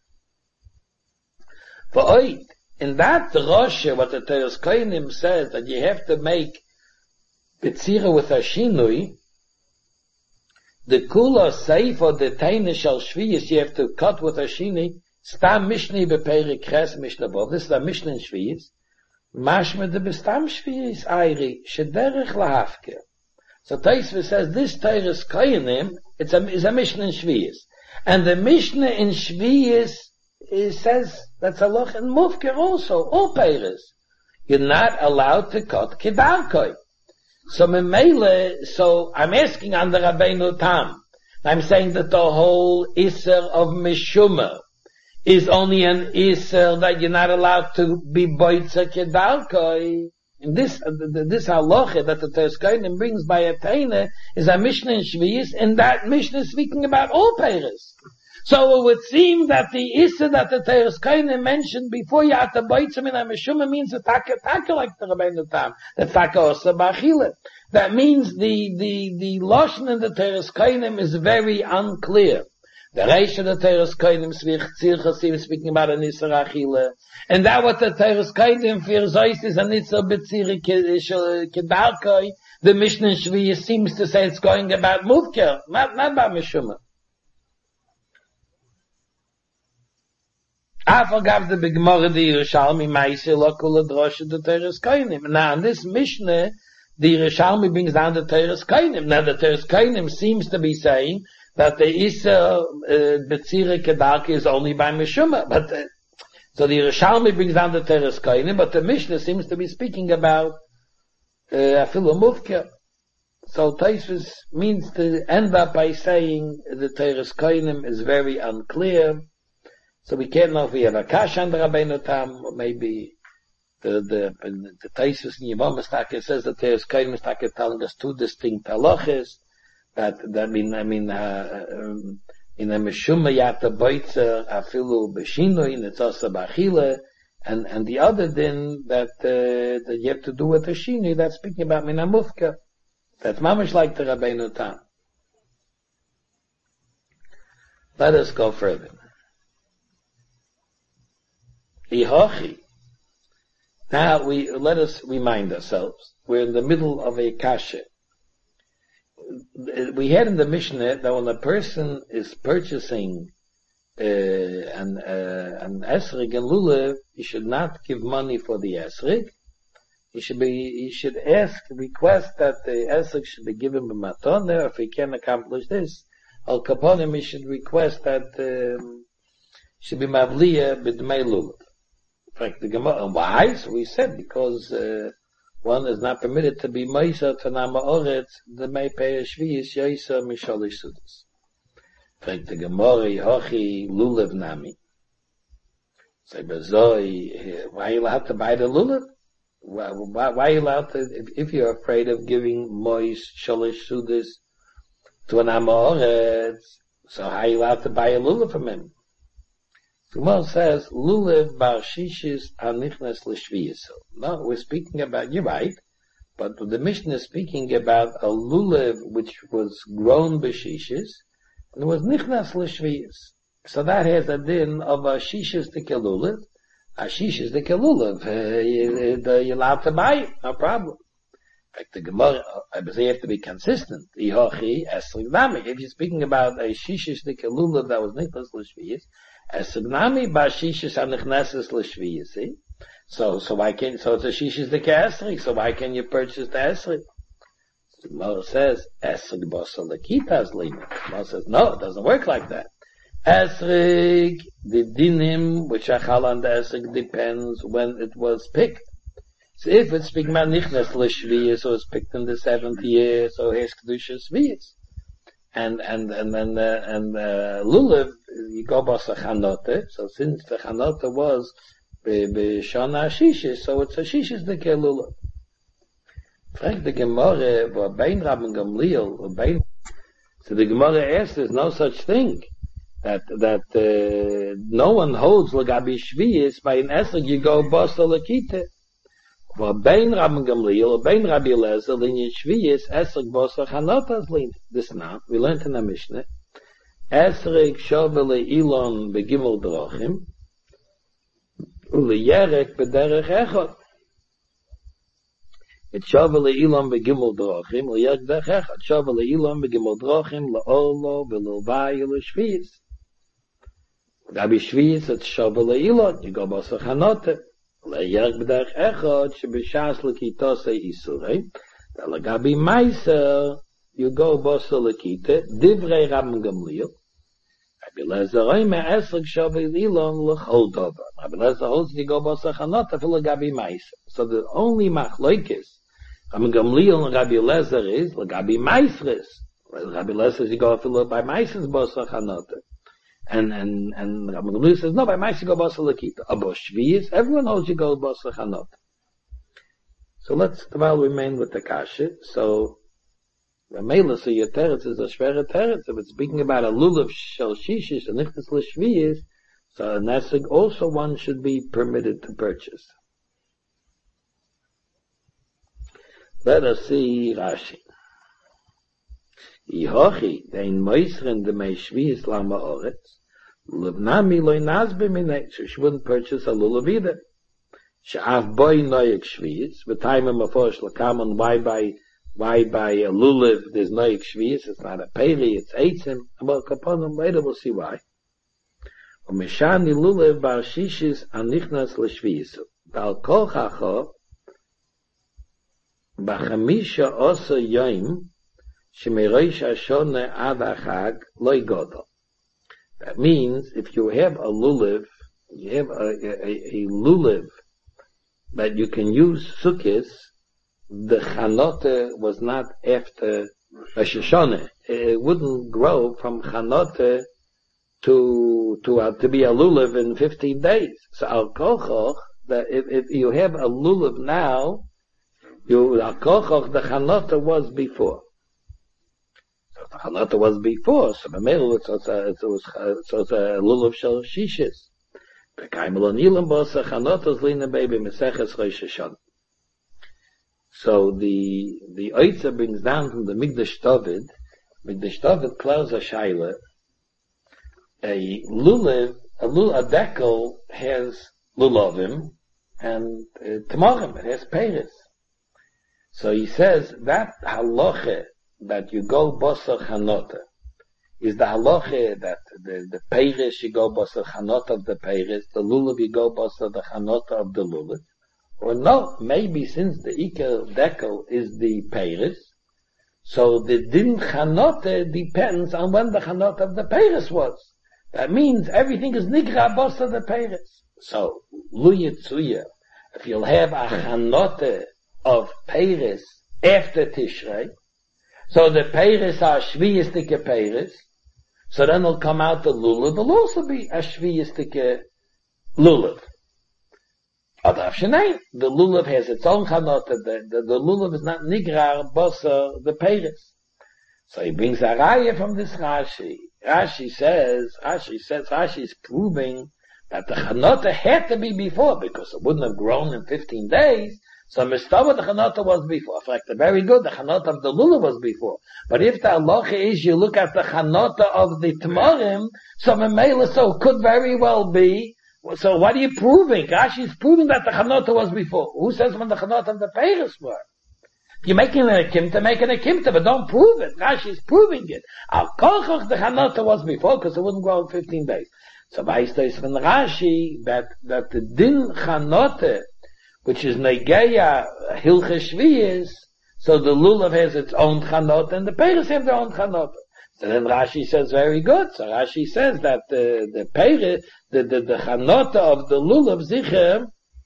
For oid, in that Rosh, what the Teres Koyanim says, that you have to make Betzira with a Shinui, the Kula Seif or the Taina Shal Shviyas, you have to cut with a Shinui, Stam Mishni Beperi Kres Mishnabov. This is a Mishnah in Shviyas. Mashma de Bestam Shviyas Ayri, Shederich Lahafke. So Taisva says, this Teres Koyanim, it's a, is a Mishnah in Shviyas. And the Mishnah in Shviyas is, says, that's a loch in Mufker also, all Peiris. You're not allowed to cut Kedarkoi. So Memele, so I'm asking on the Rabbeinu Tam. I'm saying that the whole Isser of Meshumah is only an Isser that you're not allowed to be Boitza Kedarkoi. And this, uh, this halacha that the Teres Koyanim brings by a Taina is a Mishnah in Shviyas, and that Mishnah is speaking about all Peiris. So it would seem that the Issa that the Teres Koyanim mentioned before you have to Boitzim in a Meshumah means a taka taka like the Rabbeinu Tam, the taka osa b'achila. That means the, the, the Lashon in the Teres Koyanim is very unclear. The Reish of the Teres Koyanim is speaking about an Issa Achila. And that what the Teres Koyanim for Zois is an Issa B'tziri Kedarkoi. The Mishnah in Shviyas seems to say it's going about Mufker, not, not about Meshumah. I forgot the big Gemara the Yerushalmi Ma'aseh lo kula drosha the Teres Koyanim. Now in this Mishnah, the Yerushalmi brings down the Teres Koyanim. Now the Teres Koyanim seems to be saying that the Issa B'tzira Kedarkoi is only by Meshumah. But uh, so the Yerushalmi brings down the Teres Koyanim, but the Mishnah seems to be speaking about Afilu Mufker. So Taisvis means to end up by saying the Teres Koyanim is very unclear. So we can't know if we have a kash on the Rabbeinu Tam, or maybe the the the Taisvis in Yevamah Staka says that Teres Koyanim Staka telling us two distinct halachas. That that mean I mean uh, um, in a Meshumah you have to boitza afilu b'shinui and it's also b'achila, and and the other din that uh, that you have to do with the shinui that's speaking about mina mufka. That's mamish like the Rabbeinu Tam. Let us go further. Ihochi. Now we let us remind ourselves we're in the middle of a kasha. We had in the Mishnah that when a person is purchasing uh, an uh, an esrig and lulav, he should not give money for the esrig. He should be he should ask request that the esrig should be given by matana. If he can accomplish this, Al Kaponim, we should request that um, should be Mavliya b'dmei lulav. In fact, the Gemara, and why? So we said because uh, one is not permitted to be Meisa to Nama Oretz, the Mei Pei Shvius Yoisa Misholish Sudas. In fact, the Gemara, Hochi Lulav Nami. Say, Bezoi, why are you allowed to buy the lulav? Why, why, why are you allowed to, if, if you're afraid of giving Mois Sholish Sudas to an Amoretz, so how are you allowed to buy a lulav from him? The Gemara says, lulav bar shishis anichnas l'shviyis. No, we're speaking about, you're right, but the Mishnah is speaking about a lulav which was grown b'shishis, and it was nichnas l'shviyis. So that has a din of a shishis de kelulav. A shishis de kelulav, uh, you, you're allowed to buy it, no problem. In fact, the Gemara, uh, you have to be consistent. If you're speaking about a shishis de kelulav that was nichnas l'shviyis, Esignami ba shishis anichneses l'shviyis, see? So, so why can't, so it's a shishis de esri, so why can you purchase the esri? The Gemara says, esrig bosa lekitas lina. The Gemara says, no, it doesn't work like that. Esrig, the dinim, which achal on the esrig depends when it was picked. So if it's speaking about nichnes l'shviyis, so it's picked in the seventh year, so here's kedusha shviyis. And, and, and then, uh, and, uh, lulav, you go by the chanote, so since the chanote was be, be shana shishis, so it's a shishis de ke lulav. Frank the Gemara, wo bein Rabban Gamliel, wo bein, so the Gemara asks, there's no such thing, that, that, uh, no one holds l'gabi shviyis, by an esrog you go basa l'kite. Wo bein Rabban Gamliel, wo bein Rabbi Eliezer, linyan shviyis, esrog basa chanotas lin. This now, we learned in the Mishnah, esrog shovele ilon begimel drochim, ule yerek bederech echot. It shovele ilon begimel drochim, ule yerek bederech echot. Shovele ilon begimel drochim, le'olo, ve'l'vai, le'shviyis. Gabi shviyis, it's shovele ilon, you go basa chanotas. Le'yerek b'derech echad shebishas l'kitosei isurei. Le'gabi meiser you go bosa l'kite divrei Rabban Gamliel. Rabbi Eliezer oimer esrog shovei ilon l'chol dover. Rabbi Eliezer holds you go bosa chanot afil le'gabi meiser. So the only machlokes Rabban Gamliel and Rabbi Eliezer is le'gabi meisres. Rabbi Eliezer you go afil by meisres bosa chanot. And, and, and Rabban Gamliel says, no, by Maisi go basa l'kita. Abo shviyis, everyone knows you go basa chanot. So let's, while remain with the kasha. So, Ramela, so your teretz is a shvera teretz. If it's speaking about a lulav shel shishis and nichnas l'shviyis, so a nesig also one should be permitted to purchase. Let us see Rashi. Ihochi, dein meisren de mei shviyis lama oretz, Lubnami loy nazbe minay, so she wouldn't purchase a lulav either. She'af boy noyek shviyis, v'tayim mafosh l'kamon, why by, why by a lulav there's noyek shviyis, it's not a peli, it's eitzim, but kaponim later we'll see why. Umeshani lulav bar shishis anichnas l'shviyis, bal kol chacho, b'chamisha osa yoim, she'meroish hashone ad hachag loy godol. That means, if you have a lulav, you have a, a, a lulav that you can use sukkis, the chanote was not after Rosh Hashanah. It wouldn't grow from chanote to, to, uh, to be a lulav in fifteen days. So al kochoch, that if, if you have a lulav now, you, al kochoch, the chanote was before. The chanata was before, so the male it was a, it was it was a lulav shel shishis. The kaimel onilim bosa chanatas lina baby meseches Rosh Hashanah. So the the oitza brings down from the Mikdash David. Mikdash David closes a shaila. A lulav, a lulav, a dekel has lulavim and uh, tamarim. It has peiris. So he says that halacha that you go basa chanota is the halacha that the, the peiris you go basa chanota of the peiris, the lulav you go basa the chanota of the lulav, or no, maybe since the iker dekel is the peiris, So the din chanote depends on when the chanot of the Peiris was. That means everything is nigra bosa the Peiris. So, lu yitzuya, if you'll have a chanote of Peiris after Tishrei, so the Peiris are shviyistike Peiris, so then it'll come out the lulav, will also be a shviyistike lulav. Adav Shenai, the lulav has its own chanote, the, the, the lulav is not nigrar bosa the Peiris. So he brings a raya from this Rashi. Rashi says, Rashi says, Rashi is proving that the chanote had to be before, because it wouldn't have grown in fifteen days. So Mistava the chanota was before. In fact, very good, the chanota of the lulav was before. But if the halacha is you look at the chanota of the tamarim, so Memela, so could very well be. So what are you proving? Rashi is proving that the chanota was before. Who says when the chanota of the Peiris were? You're making a kimta, making a kimta, but don't prove it. Rashi is proving it. Al kolchach the chanota was before, because it wouldn't grow in fifteen days. So Vaista is from Rashi that that the din chanota, which is negeya hilche shviyis, so the lulav has its own chanota and the Peiris have their own chanota. So then Rashi says very good. So Rashi says that the the Peiris, the the, the chanota of the lulav zicher,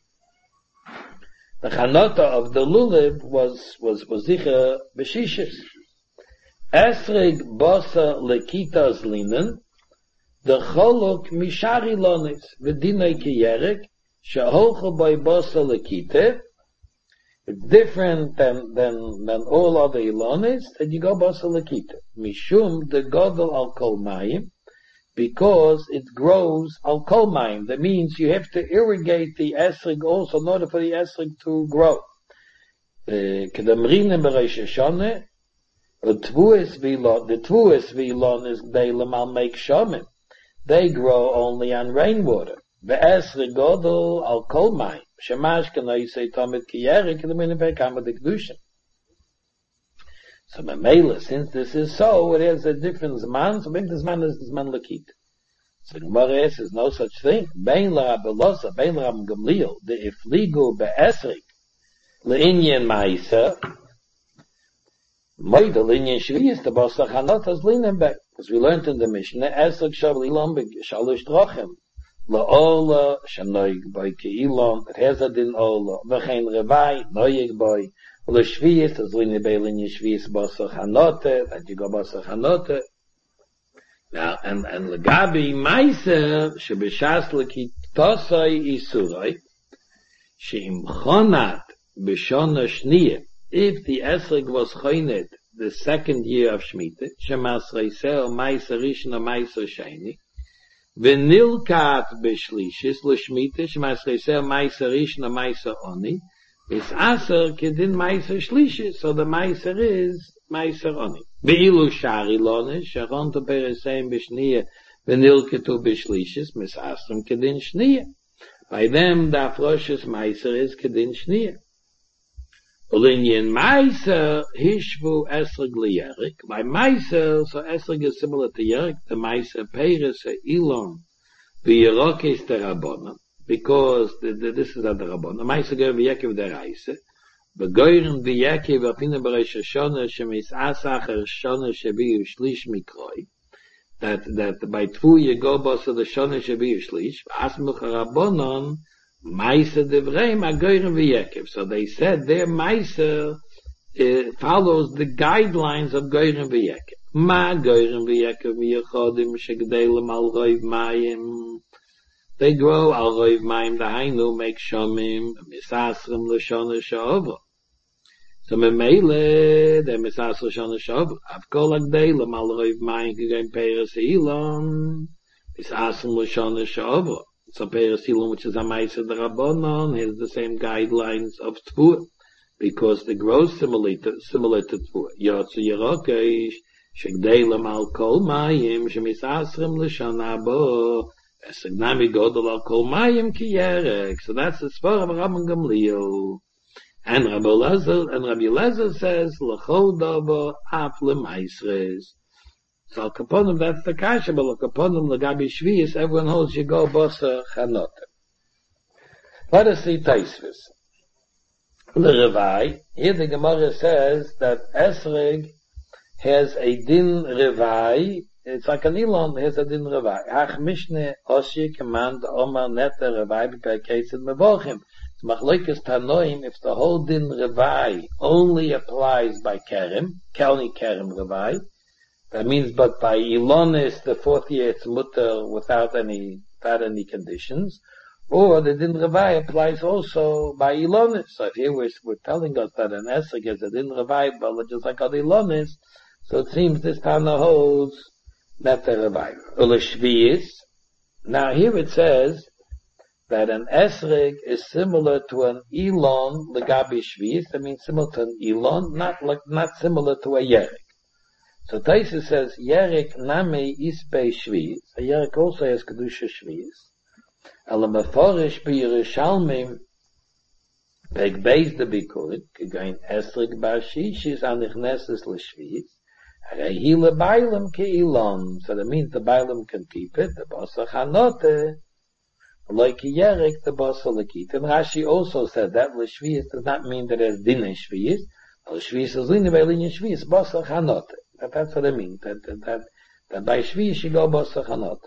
the chanota of the lulav was was was zicher b'shishis. Esrig bosa lekitas linen, the cholok mishari lonis v'dinay kiyerek. It's different than, than, than all other ilonis, that you go basa lekita. Mishum the godel al kol mayim, because it grows al kol mayim. That means you have to irrigate the esrig also in order for the esrig to grow. Kedamrine bereish shone, the tvues vilon, the tvues vilon is they lemal make shomim. They grow only on rainwater. Ve'esri godel al kol mayim. Shemash kana yisei tomit kiyerik in the minipei kama de kedushin. So Mamela, since this is so, it has a different zman, so maybe the zman is the zman lekit. So Gemara says no such thing. Bein la belosa, bein la gamliel, the ifligu be'esrik, le'inyen ma'isa, moida le'inyen shviyis, the bosa chanotas linenbek. Because we learned in the Mishnah, esrik shav lilombek, shalosh drochem, la'ola, shanoig boy ke'ilon, it has a din ola, v'chein revai, noyig boy, l'shviyis, as linye bei linye shviyis bosa chanote, that you go bosa chanote. Now, and, and legabi meiser, shebeshas lekitosoi isuroi, she'im chonat b'shona shniye, if the esrig was chonet the second year of Shemitah, shemas reiseo meiser rishna meiser sheni, v'nilkat b'shlishis l'shmitah, shemas reiseo meiser rishna meiser oni, is aser kedin meiser shlishis, so the meiser is meiser oni. Ve'ilu shari lones, sharon to pereseim b'shniya, v'nilketu b'shlishis, mis asrim kedin shniya. By them, the afroshes meiser is kedin shniya. Ulinyan meiser, hishvu esrig liyerik. By meiser, so esrig is similar to yerik, the meiser peres ilon, v'yerok is the rabbonon. Because the, the, this is at the Rabbon. The Meiser Goyim v'Yekiv deraisa. V'Goyim v'Yekiv v'Apina b'Reish Hashona shemis asach Hashona shebiyu shlish mikroi. That that by two you go bosa the Shona shebiyu shlish. V'asmuch Rabbonon Meiser devreim aGoyim v'Yekiv. So they said their Meiser uh, follows the guidelines of Goyim v'Yekiv. Ma Goyim v'Yekiv v'Yechodim shegdelim al roiv mayim. They grow al roiv mayim dahainu make shomim misasrim l'shona sha'ova. So memele they misasrim l'shona sha'ova. Avkol agdelim al roiv mayim k'gein peres ilon misasrim l'shona sha'ova. So peres ilon, which is a ma'aser d'Rabbanon, has the same guidelines of t'vuah, because they grow similar to similar to t'vuah. Yotzu yerokesh shegdelim al kol mayim shemisasrim l'shona bo. Esagnami godol al kol mayim ki yerek. So that's the spur of Rabban Gamliel. And Rabbi Lezer, and Rabbi Lezer says, l'chol dabo af l'maisres. So al kaponim, that's the kasha, but al kaponim l'gabi shviyis, everyone holds you go bosa chanot. Let us see Taisvis. L'revai, here the Gemara says that esreg has a din revai. It's like an Elon has a din revai. Ach mishne oshi command omar neta revai by case in mevochim. Machlokes tanoim, if the whole din revai only applies by kerem, only kerem revai, that means but by Elonis the fourth year it's mutter without any without any conditions, or the din revai applies also by Elonis. So if here we're, we're telling us that an esrog is a din revai, but just like other Elonis, so it seems this Tana holds neta revai. Ule shviyis. Now here it says that an esrog is similar to an elon legabi shviyis. That means similar to an elon, not like not similar to a yerek. So Taisa says yerek name ispe shviyis. A yerek also has kedusha shviyis. Ala meforish bi Yerushalmim peg beis de bikurit kegain esrog bar shishis anichneses l'shviyis. Arehile bailam ke elon. So that means the bailam can keep it. The basa chanote. Like Yerek, the Basa Lakit. And Rashi also said that L'Shviyis does not mean that there's Din in Shviyis. L'Shviyis is Lina by Lina Shviyis, Basa Chanote. That, that's what I mean. That, that, that, that by Shviyis you go Basa Chanote.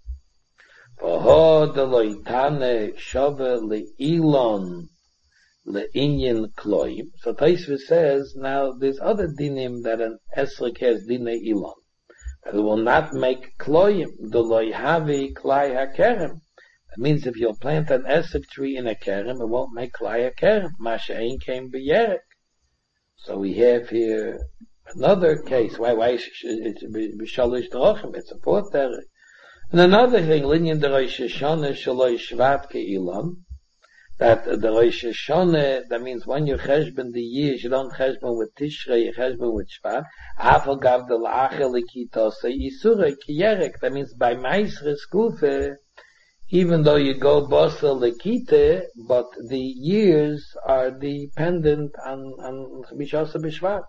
V'ho de loitane shove le'ilon le'inyin kloim. So Taisva says, now there's other dinim that an esrog has Dine Ilon. That it will not make kloim, de loihavi klai hakerem. That means if you'll plant an esrog tree in a kerem, it won't make klai kerem. Masha'in came b'yerek. So we have here another case. Why? Why it's b'shalish d'rochim? It's a fourth derek. And another thing, linyan de Rosh Hashanah shaloi shvat ke'ilam. That the Rosh Hashanah, that means when you cheshbon the years, you don't cheshbon with Tishrei, you cheshbon with Shvat. Afal gav de la'achel lekitose isurei kiyerek. That means by Maisre Skufe, even though you go Bosa Lekite, but the years are dependent on, on Bishasa Bishvat.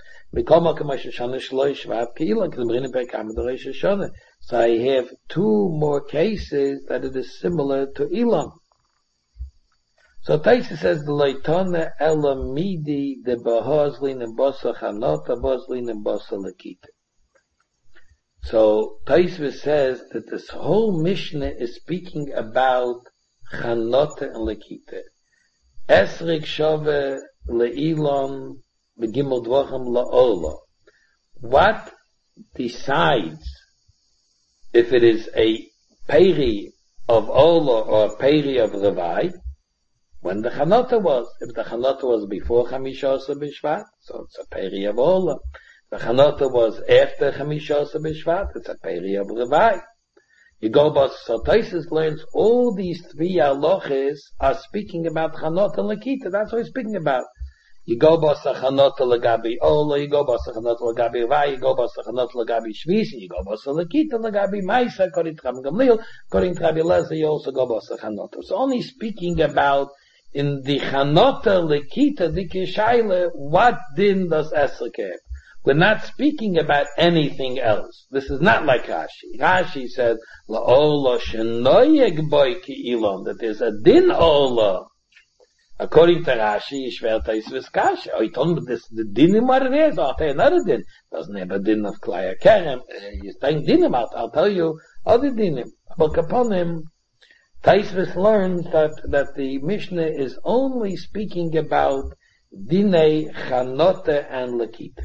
So I have two more cases that it is similar to Elam. So Taisa says, the Leitone Elamidi, the Bahazlin and Bosa Chanota, Boslin and Bosa Lekite. So Taisva says that this whole Mishnah is speaking about Chanota and Lekite. Esrig Shove Le'ilon Begimel Dvochem La'ola. What decides if it is a peri of Ola or a peri of Revai? When the Chanota was. If the Chanota was before Chamisha Osa B'Shvat, so it's a peri of Ola. The Chanota was after Chamisha Osa B'Shvat, it's a peri of Revai. You go by so Taisus learns all these three halachas are speaking about Chanota and Lekita. That's what he's speaking about. You go by Chanota Lagabi Ola, you go by Chanota Lagabi Revai, you go by Chanota Lagabi Shvis, and you go by Lekita Lagabi Maisa, according to Rabbi Gamliel, according to Rabbi Lezer, you also go by Chanota. So only speaking about in the Chanota Lekita Dikishaila, what din does Esrog have? We're not speaking about anything else. This is not like Rashi. Rashi said, La'ola shenoyeg boy ki ilon, that there's a din ola. According to Rashi, Yishver Taisvis Kasha. Oh, he told me this, the dinim are there, so I'll tell you another din. Doesn't have a din of Klaya Kerem. You're saying dinim out, I'll tell you other dinim. But Kaponim, Taisvis learns that, that the Mishnah is only speaking about Dinei, Chanota, and Lekita.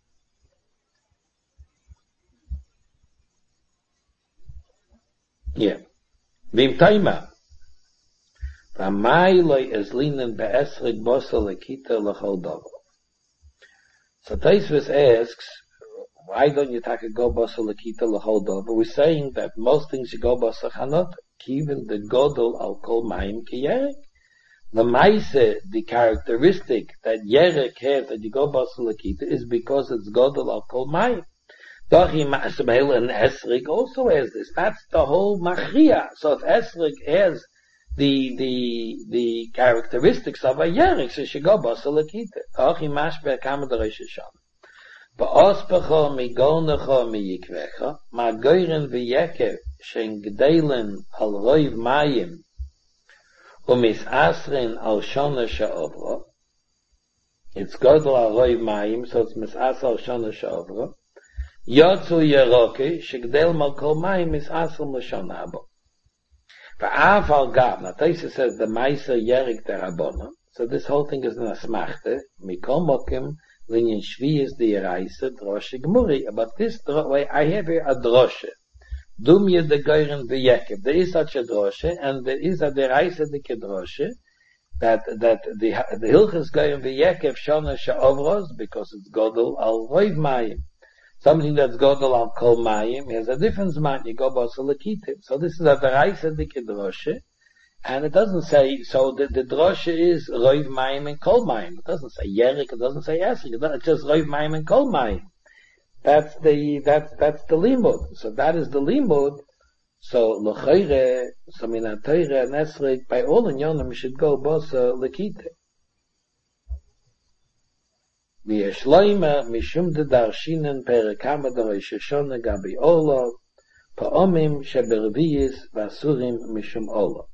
Yeah. Vim Taima. V'amayloi is linen be'esrig bosa lekita l'chol dovo. So Taisvis asks, why don't you take a go bosa lekita l'chol dovo? We're saying that most things you go bosa chanot, even the godol al kol mayim ki yerek. The maise, the characteristic that yerek has that you go bosa lekita is because it's godol al kol mayim. Dochi Ma'asabel and Esrig also has this. That's the whole Machria. So if Esrig has the, the, the characteristics of a Yerik, so she go Basa Lekita. Dochi Mashber Kama de Rosh Hashanah. Ba'ospecho migonecho miyikvecha, ma'goyren v'yekev, shen gdeilen al roiv mayim, umis asrin al shona she'ovro. It's Godel al Roiv Mayim, so it's Mis'asal Shana Shavra. Yotzu Yeroke, Shigdel Mal Kol Mayim Mis'asal L'Shana Haba. Va'af al Gab, now Taisa says the Maisa Yerik Terabona, so this whole thing is an Asmachte, Mikol Mokim, Linyan Shvi is the Yeraisa, Droshe Gemuri, but this way, I have here a Droshe. Dum ye de Geiren V'Yekev, there is such a Droshe, and there is a Deraisa de Kedroshe, that, that the, the Hilchas Geiren V'Yekev Shona Sha'ovros, because it's Godel al Roiv Mayim. Something that's Godel al Kol Mayim has a different man, you go Basalakitim. So this is a Deraisa de Kedroshe, and it doesn't say, so the, the Droshe is Roiv Mayim and Kol Mayim. It doesn't say Yerik, it doesn't say Esrik, it's just Roiv Mayim and Kol Mayim. That's the, that's, that's the limud. So that is the limud. So, L'chayre, so Mina Teire and Esrik, by all in Yonim, should go Bosa Lekite. V'yeshloime, Mishum de Darshinen, Perekama de Rishashone, Gabi Olo, Pa'omim, Sheberviyis, Vasurim, Mishum Olo.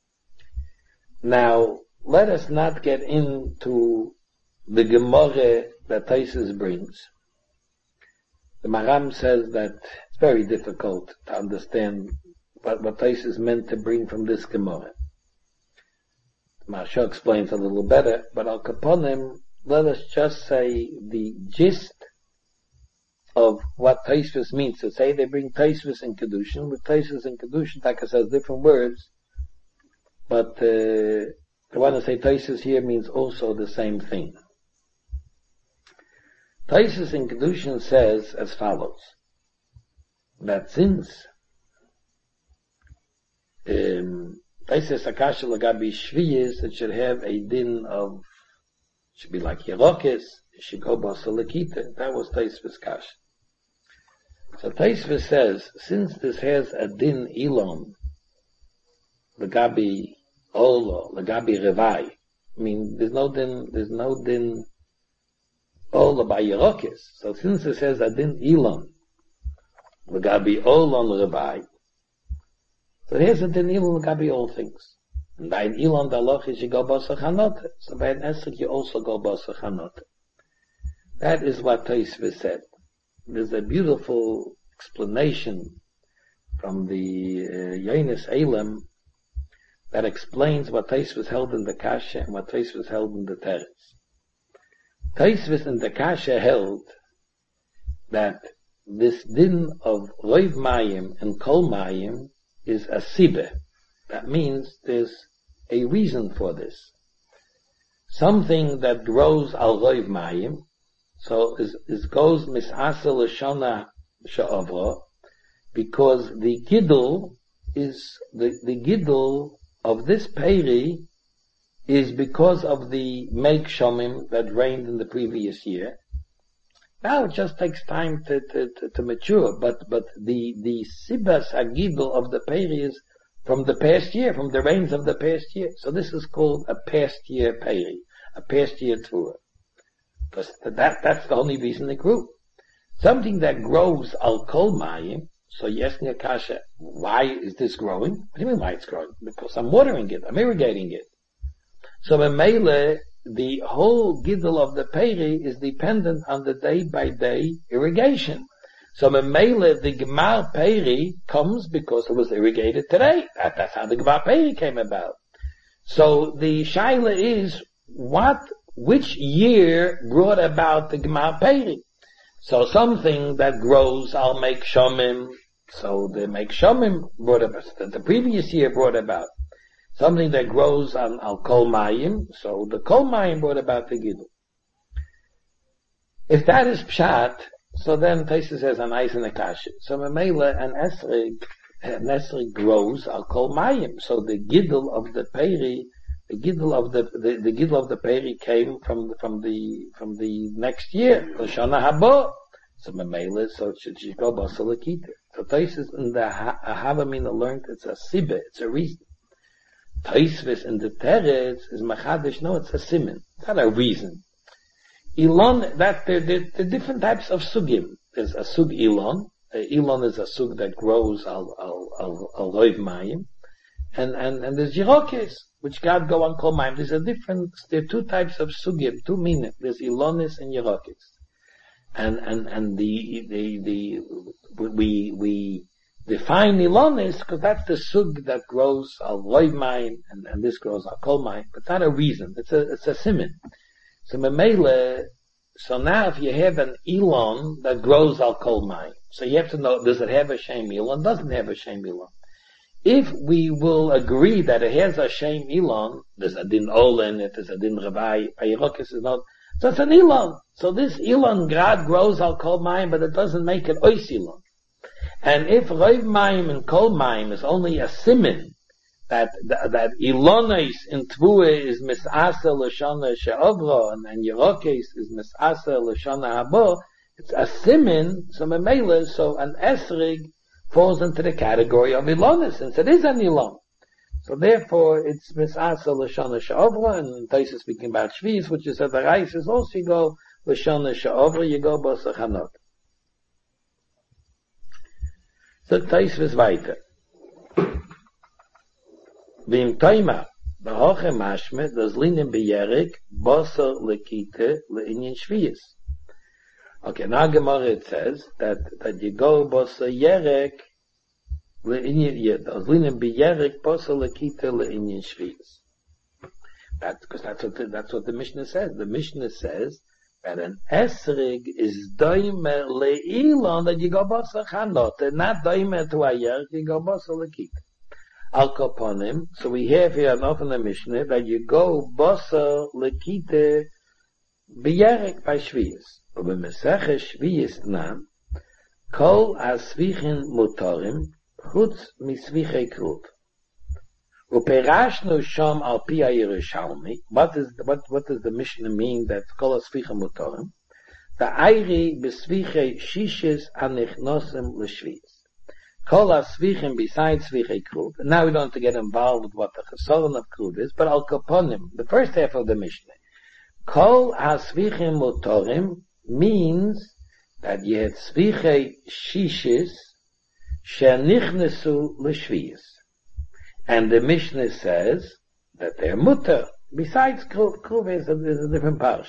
Now, let us not get into the Gemara that Taisus brings. The Maram says that it's very difficult to understand what, what Taisus meant to bring from this Gemara. The Maharsha explains a little better, but Al Kaponim, let us just say the gist of what Taisus means. To say they bring Taisus in Kedushin, with Taisus in Kedushin, Taka says different words, but uh, the one to say Taisus here means also the same thing. Taisus in Kedushin says as follows, that since um, Taisus Akasha Lagabi Shviyis, it should have a din of, should be like Yerokis, it should go Basalakita. That was Taisus Kasha. So Taisus says, since this has a din Elon, Lagabi Olo, Lagabi Revai, I mean, there's no din, there's no din Ola by Yerokis. So since it says Adin Elon, Lagabi Olon Rebai, so here's Adin Elon Lagabi all things. And by an Elon Dalochis you go Basa Chanote. So by an Esrik you also go Basa Chanote. That is what Taisve said. There's a beautiful explanation from the uh, Yonis Elam that explains what Taisve held in the Kasha and what Taisve held in the Teretz. Taisvis in the Kasha held that this din of Roiv Mayim and Kol Mayim is a Sibbe. That means there's a reason for this. Something that grows al Roiv Mayim, so is, is goes Mis'asa L'Shona Sha'avra, because the Gidul is, the, the Gidul of this Peri is because of the Meik Shomim that rained in the previous year. Now it just takes time to, to, to, to mature, but, but the, the Sibas Agidul of the Peri is from the past year, from the rains of the past year. So this is called a past year Peri, a past year Torah. Because that, that's the only reason it grew. Something that grows al Kol Mayim, so yes, Kasha, why is this growing? What do you mean why it's growing? Because I'm watering it, I'm irrigating it. So Memele, the whole Gidel of the Peri is dependent on the day-by-day irrigation. So Memele, the Gemar Peri comes because it was irrigated today. That, that's how the Gemar Peri came about. So the Shaila is, what, which year brought about the Gemar Peri? So something that grows, I'll make Shomim. So the make Shomim brought about, the previous year brought about. Something that grows on al Kol Mayim, so the Kol Mayim brought about the Gidul. If that is Pshat, so then Taisa says an ice and a kasha. So Memela and Esrig, an Esrig grows al Kol Mayim. So the Gidul of the Peri, the Gidul of the, the, the Gidul of the Peri came from the, from the, from the next year, L'Shana Haba. So Memela, so it should, should go Basalakita. So Taisa in the Havamina learned it's a Sibbe, it's a reason. Taisvis in the Teretz is Machadish, no, it's a siman. It's not a reason. Elon, that there, there, there are different types of sugim. There's a sug Elon. Uh, Elon is a sug that grows al, al, al, al Roiv Mayim. And, and, and there's Jirokis. which God go on Kol Mayim. There's a different, there are two types of sugim, two meaning. There's Ilonis and Yerokis. And, and, and the, the, the, we, we define Ilonis because that's the sug that grows al Roiv Mayim, and, and this grows al Kol Mayim. But it's not a reason. It's a, it's a siman. So Memele, so now if you have an Elon that grows al Kol Mayim, so you have to know, does it have a Shem Elon? Doesn't have a Shem Elon. If we will agree that it has a Shem Elon, there's a din Olen, it is a din Rabbi, Yerokis is not, so it's an Elon. So this Elon grad grows al Kol Mayim, but it doesn't make it Ois Elon. And if Roiv Mayim and Kol Mayim is only a simin, that, that, that Ilonis in Tvua is Mis'asa L'shana She'ovro, and, and Yerokis is Mis'asa L'shana Habo, it's a simin, so Memele, so an Esrig falls into the category of Ilonis, since it is an Elon. So therefore, it's Mis'asa L'shana She'ovro, and Taisa speaking about Shviz, which is at the Reis, is also you go L'shana She'ovro, you go Bosach Hanot. So Taisa is weiter. Vim Toima, the Hoche Mashme, does linen beyerik, Bosser lekite, le'inyan Shviz. Okay, now Gemara it says that, that you go Bosser yerek, le'inyan, does linen beyerik, Bosser lekite, le'inyan Shviz. That's because that's what the, that's what the Mishnah says. The Mishnah says that an esrig is doime le'ilon, that you go Bosser chanot, and not doime to a yerek, you go Bosser lekite. Al Koponim, so we have here enough in the Mishnah that you go Bosa Lekite Biyerek by Shviyas. But when Mesech Shviyas Nam, Kol Asvichin Motorim, Chutz Misvichei Krut. Uperashnu Shom Al Pi Yerushalmi. What is what what does the Mishnah mean that Kol Asvichin Motorim? The Eiri Besvichei Shishis Anichnosim L'Shviyas. Kol asvichim besides svichei krut. Now we don't have to get involved with what the chesaron of krut is, but al kaponim, the first half of the Mishnah. Kol asvichim motorim means that you had svichei shishis shenichnesu l'shviyas. And the Mishnah says that they're mutter. Besides krut, krut is a, is a different parish.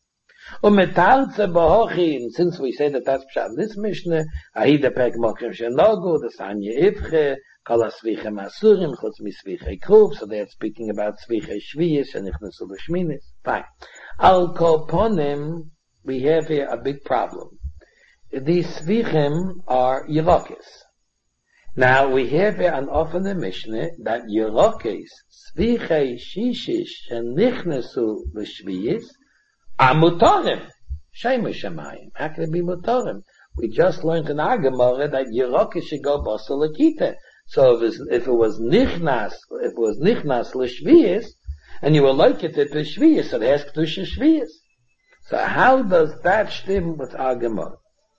And since we say that that's pshat, this Mishnah, Ahida Pek Mokim Shenogu, the Sanya Ivche, Kol Asvichem Asurim, Chutz Misvichei Krub, so they're speaking about Svichei Shviyas, and Ichnesu L'Shminis. Fine. Al Koponim, we have here a big problem. These Svichem are Yerokis. Now, we have here an often the Mishnah that Yerokis, Svichei Shishish, and Ichnesu L'Shviyas, Amutorim. Shema Shemayim. How can it be Mutorim? We just learned in our Gemara that Yerokis should go Bosel Lekite. So if, if it was Nichnas, if it was Nichnas L'Shviyas, and you were like it to Shviyas, so it has Kedusha Shviyas. So how does that stem with our Gemara?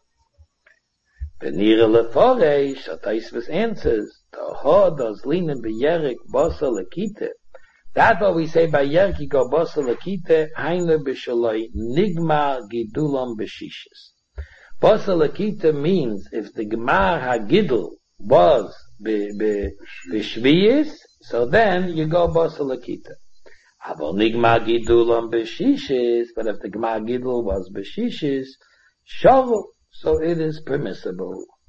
Benira Leforesh, so Taisvus answers, Toho does linen beyerik Bosel Lekite. That's what we say by Yerki go Bosa Lekite, Haine Bishaloi, Nigma Gidulam Beshishis. Bosa Lekite means if the Gemar HaGidul was Beshviyis, so then you go Bosa Lekite. Abo Nigma Gidulam Beshishis, but if the Gemar Gidul was Beshishis, Shavu, so it is permissible.